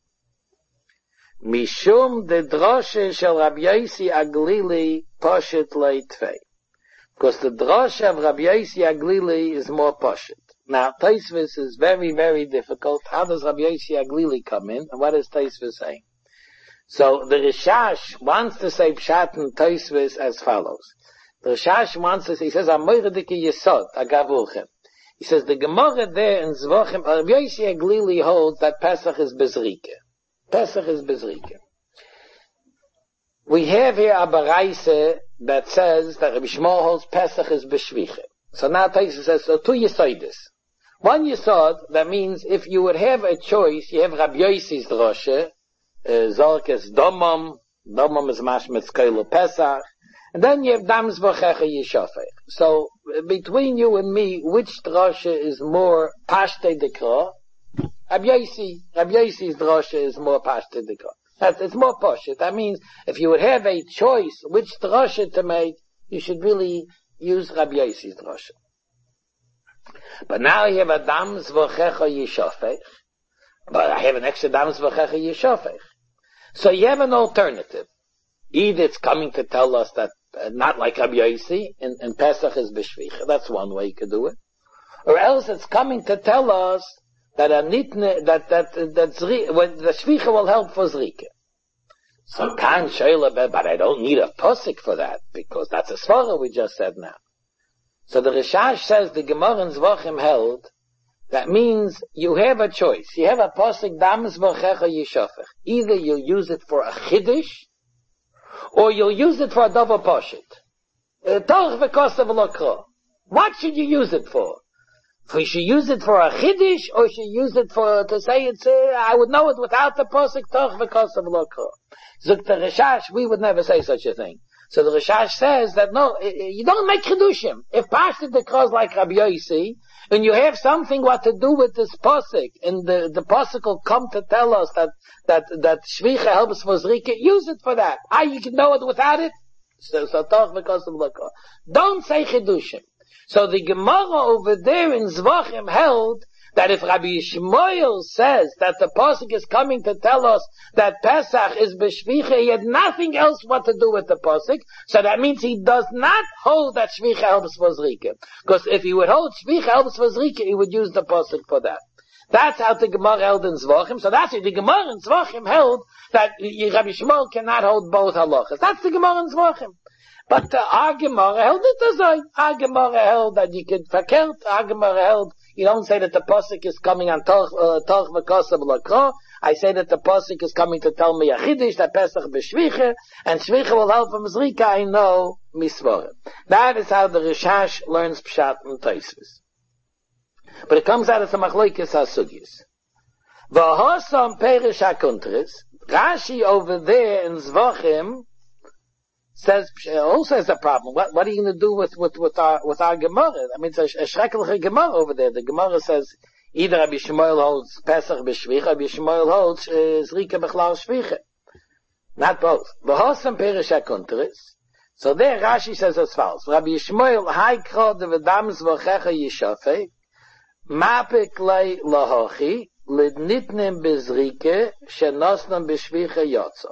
[SPEAKER 1] Mishum de droshe shel Rabbi Yosi Aglili poshet leitvei. Because the droshe of Rabbi Yosi Aglili is more poshet. Now, Taisvis is very, very difficult. How does Rabbi Yosi Aglili come in? And what is Taisvis saying? So the Rishash wants to say Pshat and Tosfos as follows. The Rishash wants to say, he says, Amoiradiki Yesod, Agavulchem. He says, the Gemara there in Zvochem, Rabbi Yosi Aglili holds that Pesach is Bezrike. Pesach is Bezrike. We have here a Baraise that says that Rabbi Shmuel holds Pesach is Beshviche. So now Tosfos says, so two Yesodis. One Yesod, that means if you would have a choice, you have Rabbi Yosi's droshe, Zorkes Domam, Domam is Mashmet Skeilu Pesach, and then you have Dams V'checha Yishofech. So, between you and me, which droshe is more Pashte Dekra? Rabbi Yosi, Rabbi Yosi's droshe is more Pashte Dekra. That's, it's more Poshet. That means, if you would have a choice which droshe to make, you should really use Rabbi Yosi's droshe. But now you have a Dams V'checha Yishofech, but I have an extra Dams V'checha Yishofech. So you have an alternative. Either it's coming to tell us that, uh, not like Rabbi Yosi, and, and Pesach is B'shvicha. That's one way you could do it. Or else it's coming to tell us that a nitne, that, that, that, zri, when the Shvicha will help for Zrika. So can't Shaila, but I don't need a posik for that, because that's a svara we just said now. So the Rishash says the Gemara in Zvochem held, that means you have a choice. You have a posik Dams V'checha Yishofech. Either you'll use it for a chiddush, or you'll use it for a double poshet. Toch v'kosav l'kro. What should you use it for? You should use it for a chiddush, or should you use it for to say it's? Uh, I would know it without the posik toch v'kosav l'kro. Zuk the Rishash, we would never say such a thing. So the Rishash says that no, you don't make chidushim. If Pashtit the cross like Rabbi Yosi, and you have something what to do with this posik, and the, the posik will come to tell us that, that, that Shvicha helps for Zrika, use it for that. Ah, you can know it without it? So, so talk because of Laka. Don't say chidushim. So the Gemara over there in Zvochem held that if Rabbi Shmuel says that the posuk is coming to tell us that Pesach is b'shvicha, he had nothing else what to do with the posuk, so that means he does not hold that shvicha helps for zrika. Because if he would hold shvicha helps for zrika, he would use the posuk for that. That's how the Gemara held in Zvochem. So that's it. The Gemara in Zvochem held that Rabbi Shmuel cannot hold both halachas. That's the Gemara in Zvochem. But uh, our Gemara held it as I. Our Gemara held that you could verkehrt. Our Gemara held you don't say that the pasuk is coming on Toch v'Kosav L'Kro. I say that the pasuk is coming to tell me a chiddush that Pesach b'Shvicha, and Shvicha will help from Zrika. I know misvora. That is how the Rishash learns Pshat and Tosfos. But it comes out of the Machlokes HaSugyos. V'hosam Perish HaKuntris. Rashi over there in Zvochem says also has a problem. What what are you going to do with with with our with our Gemara? I mean, it's a, a schreckliche Gemara over there. The Gemara says either Rabbi Shmuel holds Pesach b'Shvicha, Rabbi Shmuel holds Zrika b'Chlal Shvicha. Not both. V'hosam Perish HaKuntris. So there Rashi says as follows: Rabbi Shmuel haikro de v'dams v'checha yishafei mapik lei lahochi lidnitnem b'Zrika shenosnem b'Shvicha yotzo.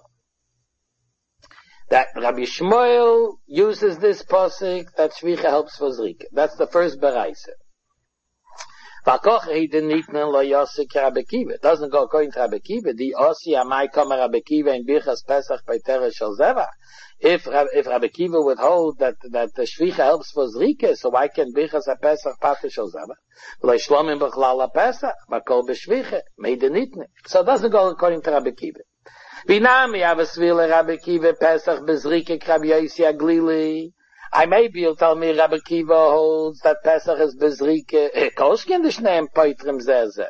[SPEAKER 1] That Rabbi Shmuel uses this pasuk that Shvicha helps for Zrika. That's the first beraisa. Vakoch he didn't lo yosik Rabbi Kiva. It doesn't go according to Rabbi Kiva. The osi amai kama Rabbi Kiva in birchas Pesach by teresh shel zevach. If if Rabbi Kiva would hold that that the Shvicha helps for Zrika, so why can birchas Pesach pater shel zevach? Lo shlomim b'chlal Pesach, makol b'Shvicha mei denitne. So it doesn't go according to Rabbi Kiva. Vinami avasvile Rabbi Kiva Pesach bezrike Rabbi Yosi Aglili. I maybe you'll tell me Rabbi Kiva holds that Pesach is bezrike. Koshkin the shneim poitrim zeze.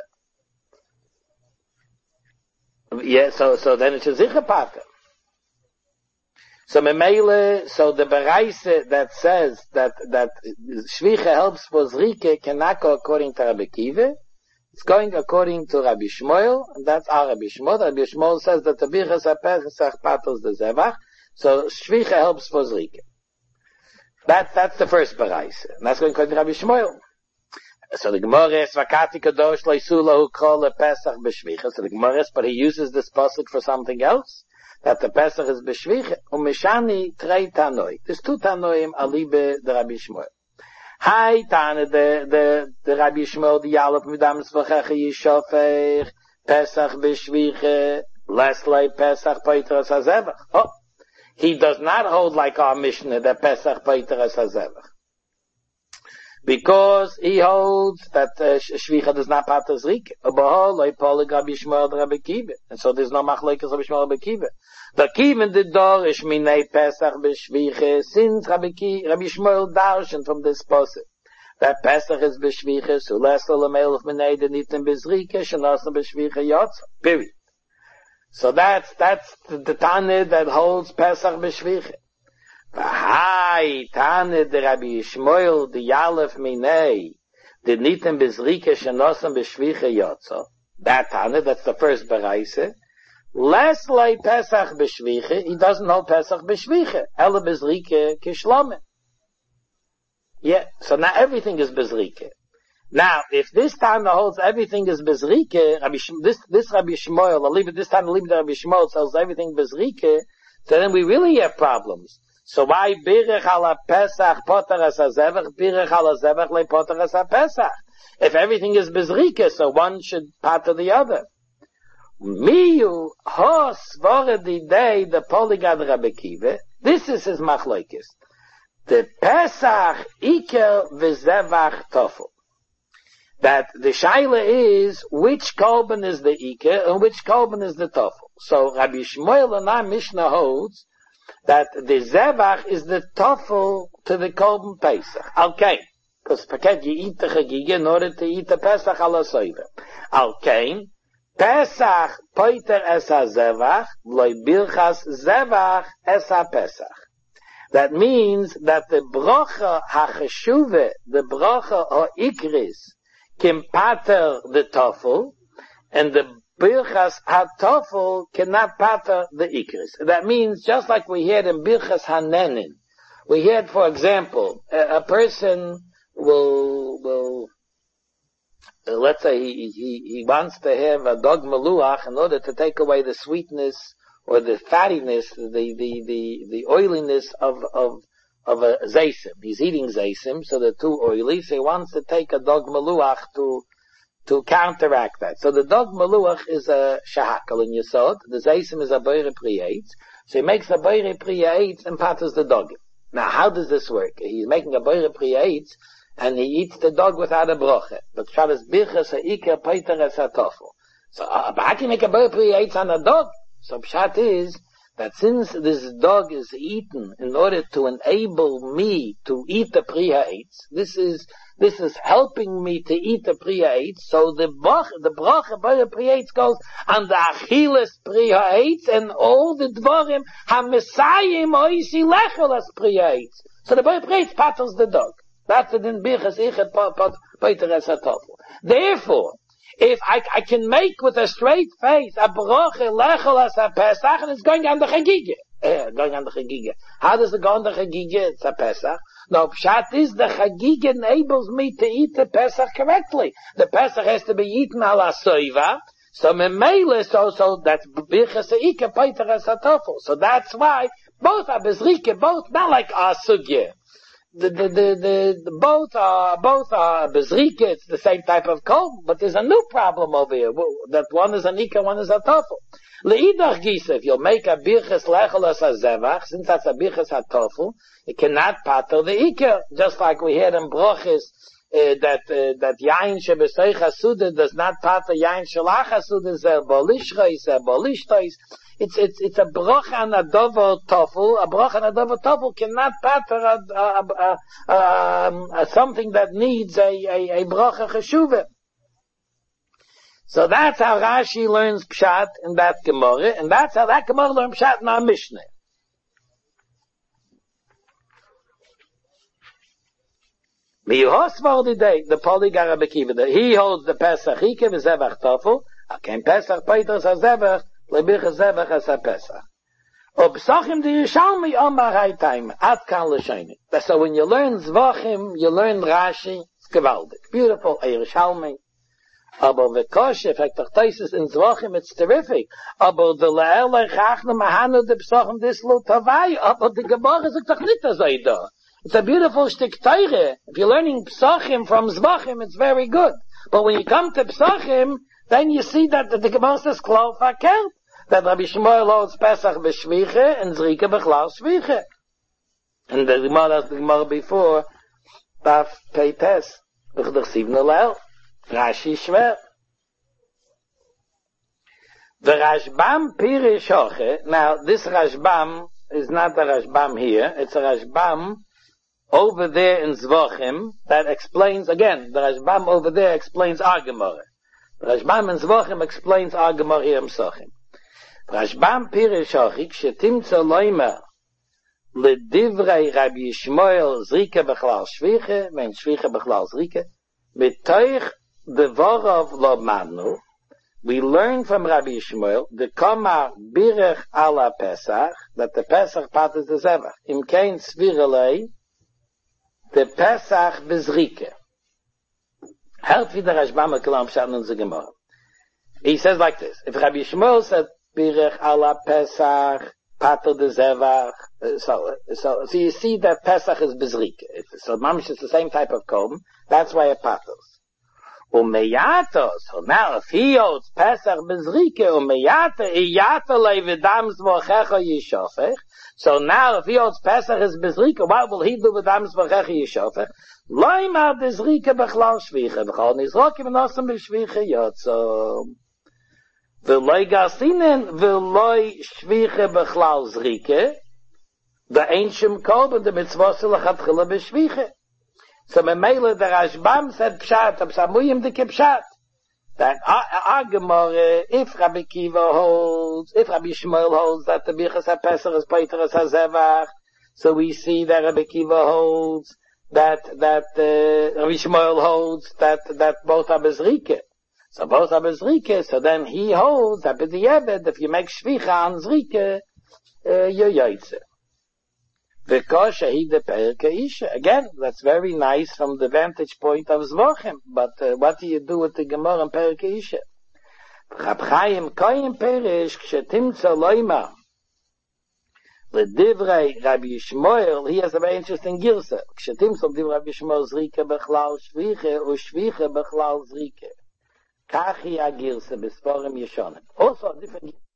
[SPEAKER 1] Yeah, so so then it's a zicha pater. So memele, so the beraise that says that that Shvicha helps for zrike cannot go according to Rabbi Kiva. It's going according to Rabbi Shmuel, and that's our Rabbi Shmuel. Rabbi Shmuel says that the birchas HaPesach paters the zevach, so Shvicha helps for Zrika. That, that's the first beraisa, and that's going according to Rabbi Shmuel. So the Gemara is Vakati Kadosh Leisula who call a Pesach b'Shvicha. So the Gemara is, but he uses this pasuk for something else, that the Pesach is b'Shvicha. Umeshani trei tanoi. There's two tanoim alibe the Rabbi Shmuel. Hi, Tane, the, the, the Rabbi Shmuel, the Yalop, Midams V'checha Yishofech, Pesach B'Shvicha, Less like Pesach Paiter as Hazevach. Oh, he does not hold like our Mishnah that Pesach Paiter as Hazevach. Because he holds that uh, Shvicha does not pater Zrika. And so there's no machlekes Rabbi Shmuel Rabbi Kiva. The Kiva the door is minei Pesach b'Shvicha since Rabbi Shmuel darshan from this pasuk that Pesach is b'Shvicha so less the melech minei the nitin b'Zrika shenasan b'Shvicha yotz. Period. So that's that's the, the Tana that holds Pesach b'Shvicha. V'hai Tana the Rabbi Shmuel the Yalef minei the nitin b'Zrika shenasan b'Shvicha yotz. That Tana, that's the first beraisa. Less like Pesach b'Shvicha, he doesn't hold Pesach b'Shvicha. Ela b'Zrika kishlome. Yeah, so now everything is b'Zrika. Now, if this time holds everything is b'Zrika, Rabbi Sh- this, this Rabbi Shmuel, I'll leave it this time, I'll leave it to Rabbi Shmuel, tells everything b'Zrika, so then we really have problems. So why birech ala Pesach poter as hazevach, birech ala zevach le poter as ha-Pesach? If everything is b'Zrika, so one should pater the other. Miyu hos voredi day the polygad Rabbi Kiva. This is his machlokes. The Pesach iker v'zevach tofel. That the shaila is which korban is the iker and which korban is the tofel. So Rabbi Shmuel and our Mishnah holds that the zevach is the tofel to the korban Pesach. Okay, because paket you eat the chagiga in order to eat the Pesach ala soiva. Okay. Pesach poiter es ha-zevach, loy birchas zevach es ha-Pesach. That means that the bracha ha-cheshuve, the bracha ha-ikris, can pater the tofel, and the birchas ha-tofel cannot pater the ikris. That means, just like we had in birchas ha-nenin, we had, for example, a, a person will, will, Uh, let's say he, he, he wants to have a dog maluach in order to take away the sweetness or the fattiness, the, the, the, the oiliness of, of, of a zaysim. He's eating zaysim, so they're too oily, so he wants to take a dog maluach to, to counteract that. So the dog maluach is a shahakal in Yesod, the zaysim is a boire priyates, so he makes a boire priyates and patters the dog. Now how does this work? He's making a boire priyates, and he eats the dog without a broche. But Shabbos birchas ha'ikar paiter es ha-tofel. So, uh, but how can you make a bird eats on a dog? So pshat is that since this dog is eaten in order to enable me to eat the priya eitz, this is this is helping me to eat the priya eitz. So the broch, the broche by the priya eitz goes on the achilas priya eitz and all the dvarim ha-mesayim oisi lechelas priya eitz. So the bird priya eitz patters the dog. That's the din birchas ichet paiter es ha-tofel. Therefore, if I, I can make with a straight face a broche lechel as ha-Pesach, and it's going on the chagiga. Uh, going on the chagiga. How does it go on the chagiga? It's a Pesach. No, pshat is the chagiga enables me to eat the Pesach correctly. The Pesach has to be eaten ala soiva. So memele, so so that's birchas ha'ikar paiter es ha-tofel. So that's why both are bezrike, both not like our sugya. The, the, the, the, the, both are, both are bezrika, it's the same type of kol, but there's a new problem over here, that one is an ikar, one is a tofel. Le'idach gisa, if you'll make a birchas lechel as a zevach, since that's a birchas a tofel, it cannot pater the ikar, just like we had in broches, uh, that, uh, that yain shebesoich hasuda does not pater yain shalach hasuda, zer bolishreis, zer bolishtois. It's, it's, it's a broch and a dover tofel. A broch and a dover tofel cannot pater a, a, a, a, um, a something that needs a, a, a broch a cheshuve. So that's how Rashi learns pshat in that Gemara, and that's how that Gemara learns pshat in our Mishnah. The polygar Rabbi Kiva, he holds the Pesach Ike v'zevach tofel. Akem Pesach Peitos HaZevach lebirchas zevach as ha-Pesach. Obsachim the Yerushalmi Omar Haytaim Ad Kan L'Shonim. So when you learn Zvachim, you learn Rashi. It's gewaldig, beautiful. Yerushalmi. Aber v'kosh, if Hektartaisis in Zvachim, it's terrific. Aber the Le'el Echachna Mahanu de Psachim this lo Tavai. Aber the Gemara is doch nicht so da. It's a beautiful shtik Teire. If you're learning Psachim from Zvachim, it's very good. But when you come to Psachim, then you see that the, the Gemara says Klo Fakel. that Rabbi Shmuel holds Pesach b'shviche and Zrika b'chlal shviche. And the Gemara, as the Gemara before, Daf Pei Tes, B'chadach Sivna Leil, Rashi Shver. The Rashbam Pirish Hoche, now this Rashbam is not the Rashbam here, it's a Rashbam over there in Zvachim that explains, again, the Rashbam over there explains our Gemara. The Rashbam in Zvachim explains our Gemara here in Psachim. Rashbam Pirish Hoche, Kshetimtza Loimer, Ledivrei Rabbi Yishmael Zrika Bechlal Shviche, mein Shviche Bechlal Zrika, B'toich Devorav Lo Madnu, we learn from Rabbi Yishmael, the Kama Birech Ala Pesach, that the Pesach part is the Zevach. Im Kein Svirelei, the Pesach Bezrike. Help wie der Rashbam Kalam Shan in the Gemara. He says like this, if Rabbi Yishmael said Birech Ala Pesach, Pater de Zevach, so, so, so you see that Pesach is Bezrike. So Mamish is the same type of Kom, that's why it paters. Umeyatos, so now if he holds Pesach Bezrike, Umeyata, Iyata levidam zvochecha yishofech, so now if he holds Pesach is Bezrike, what will he do with dam zvochecha yishofech? Loimar Bezrike bechlal shviche, b'chol nizrokim nosam b'shviche yotzo. V'loi gasinen, v'loi shviche bechlal zrike, the ancient kol, and the mitzvah selachatchila b'shviche. So Memele the Rashbam said Pshat, Psamuyim the Pshat. That our Gemara, if Rabbi Kiva holds, if Rabbi Shmuel holds that the Bichas HaPesach is Peter as HaZevach, so we see that Rabbi Kiva holds that, that, uh, Rabbi Shmuel holds that, that both are Bezrike. So both are Bezrike, so then he holds that B'di'eved, if you make Shvicha on Zrike, uh, you're Yoitze. Because he the Perke Isha. Again, that's very nice from the vantage point of Zvachim. But uh, what do you do with the Gemara and Perke Isha? Rab Chaim Koyin Perish Kshetimtza Loima L'divrei Rabbi Yishmael, he has a very interesting girsa. Kshetimtza L'divrei Rabbi Yishmael Zrike Bechlal Shviche U Shviche Bechlal Zrike. Kachi a girsa B'sforim Yeshonim. Also a different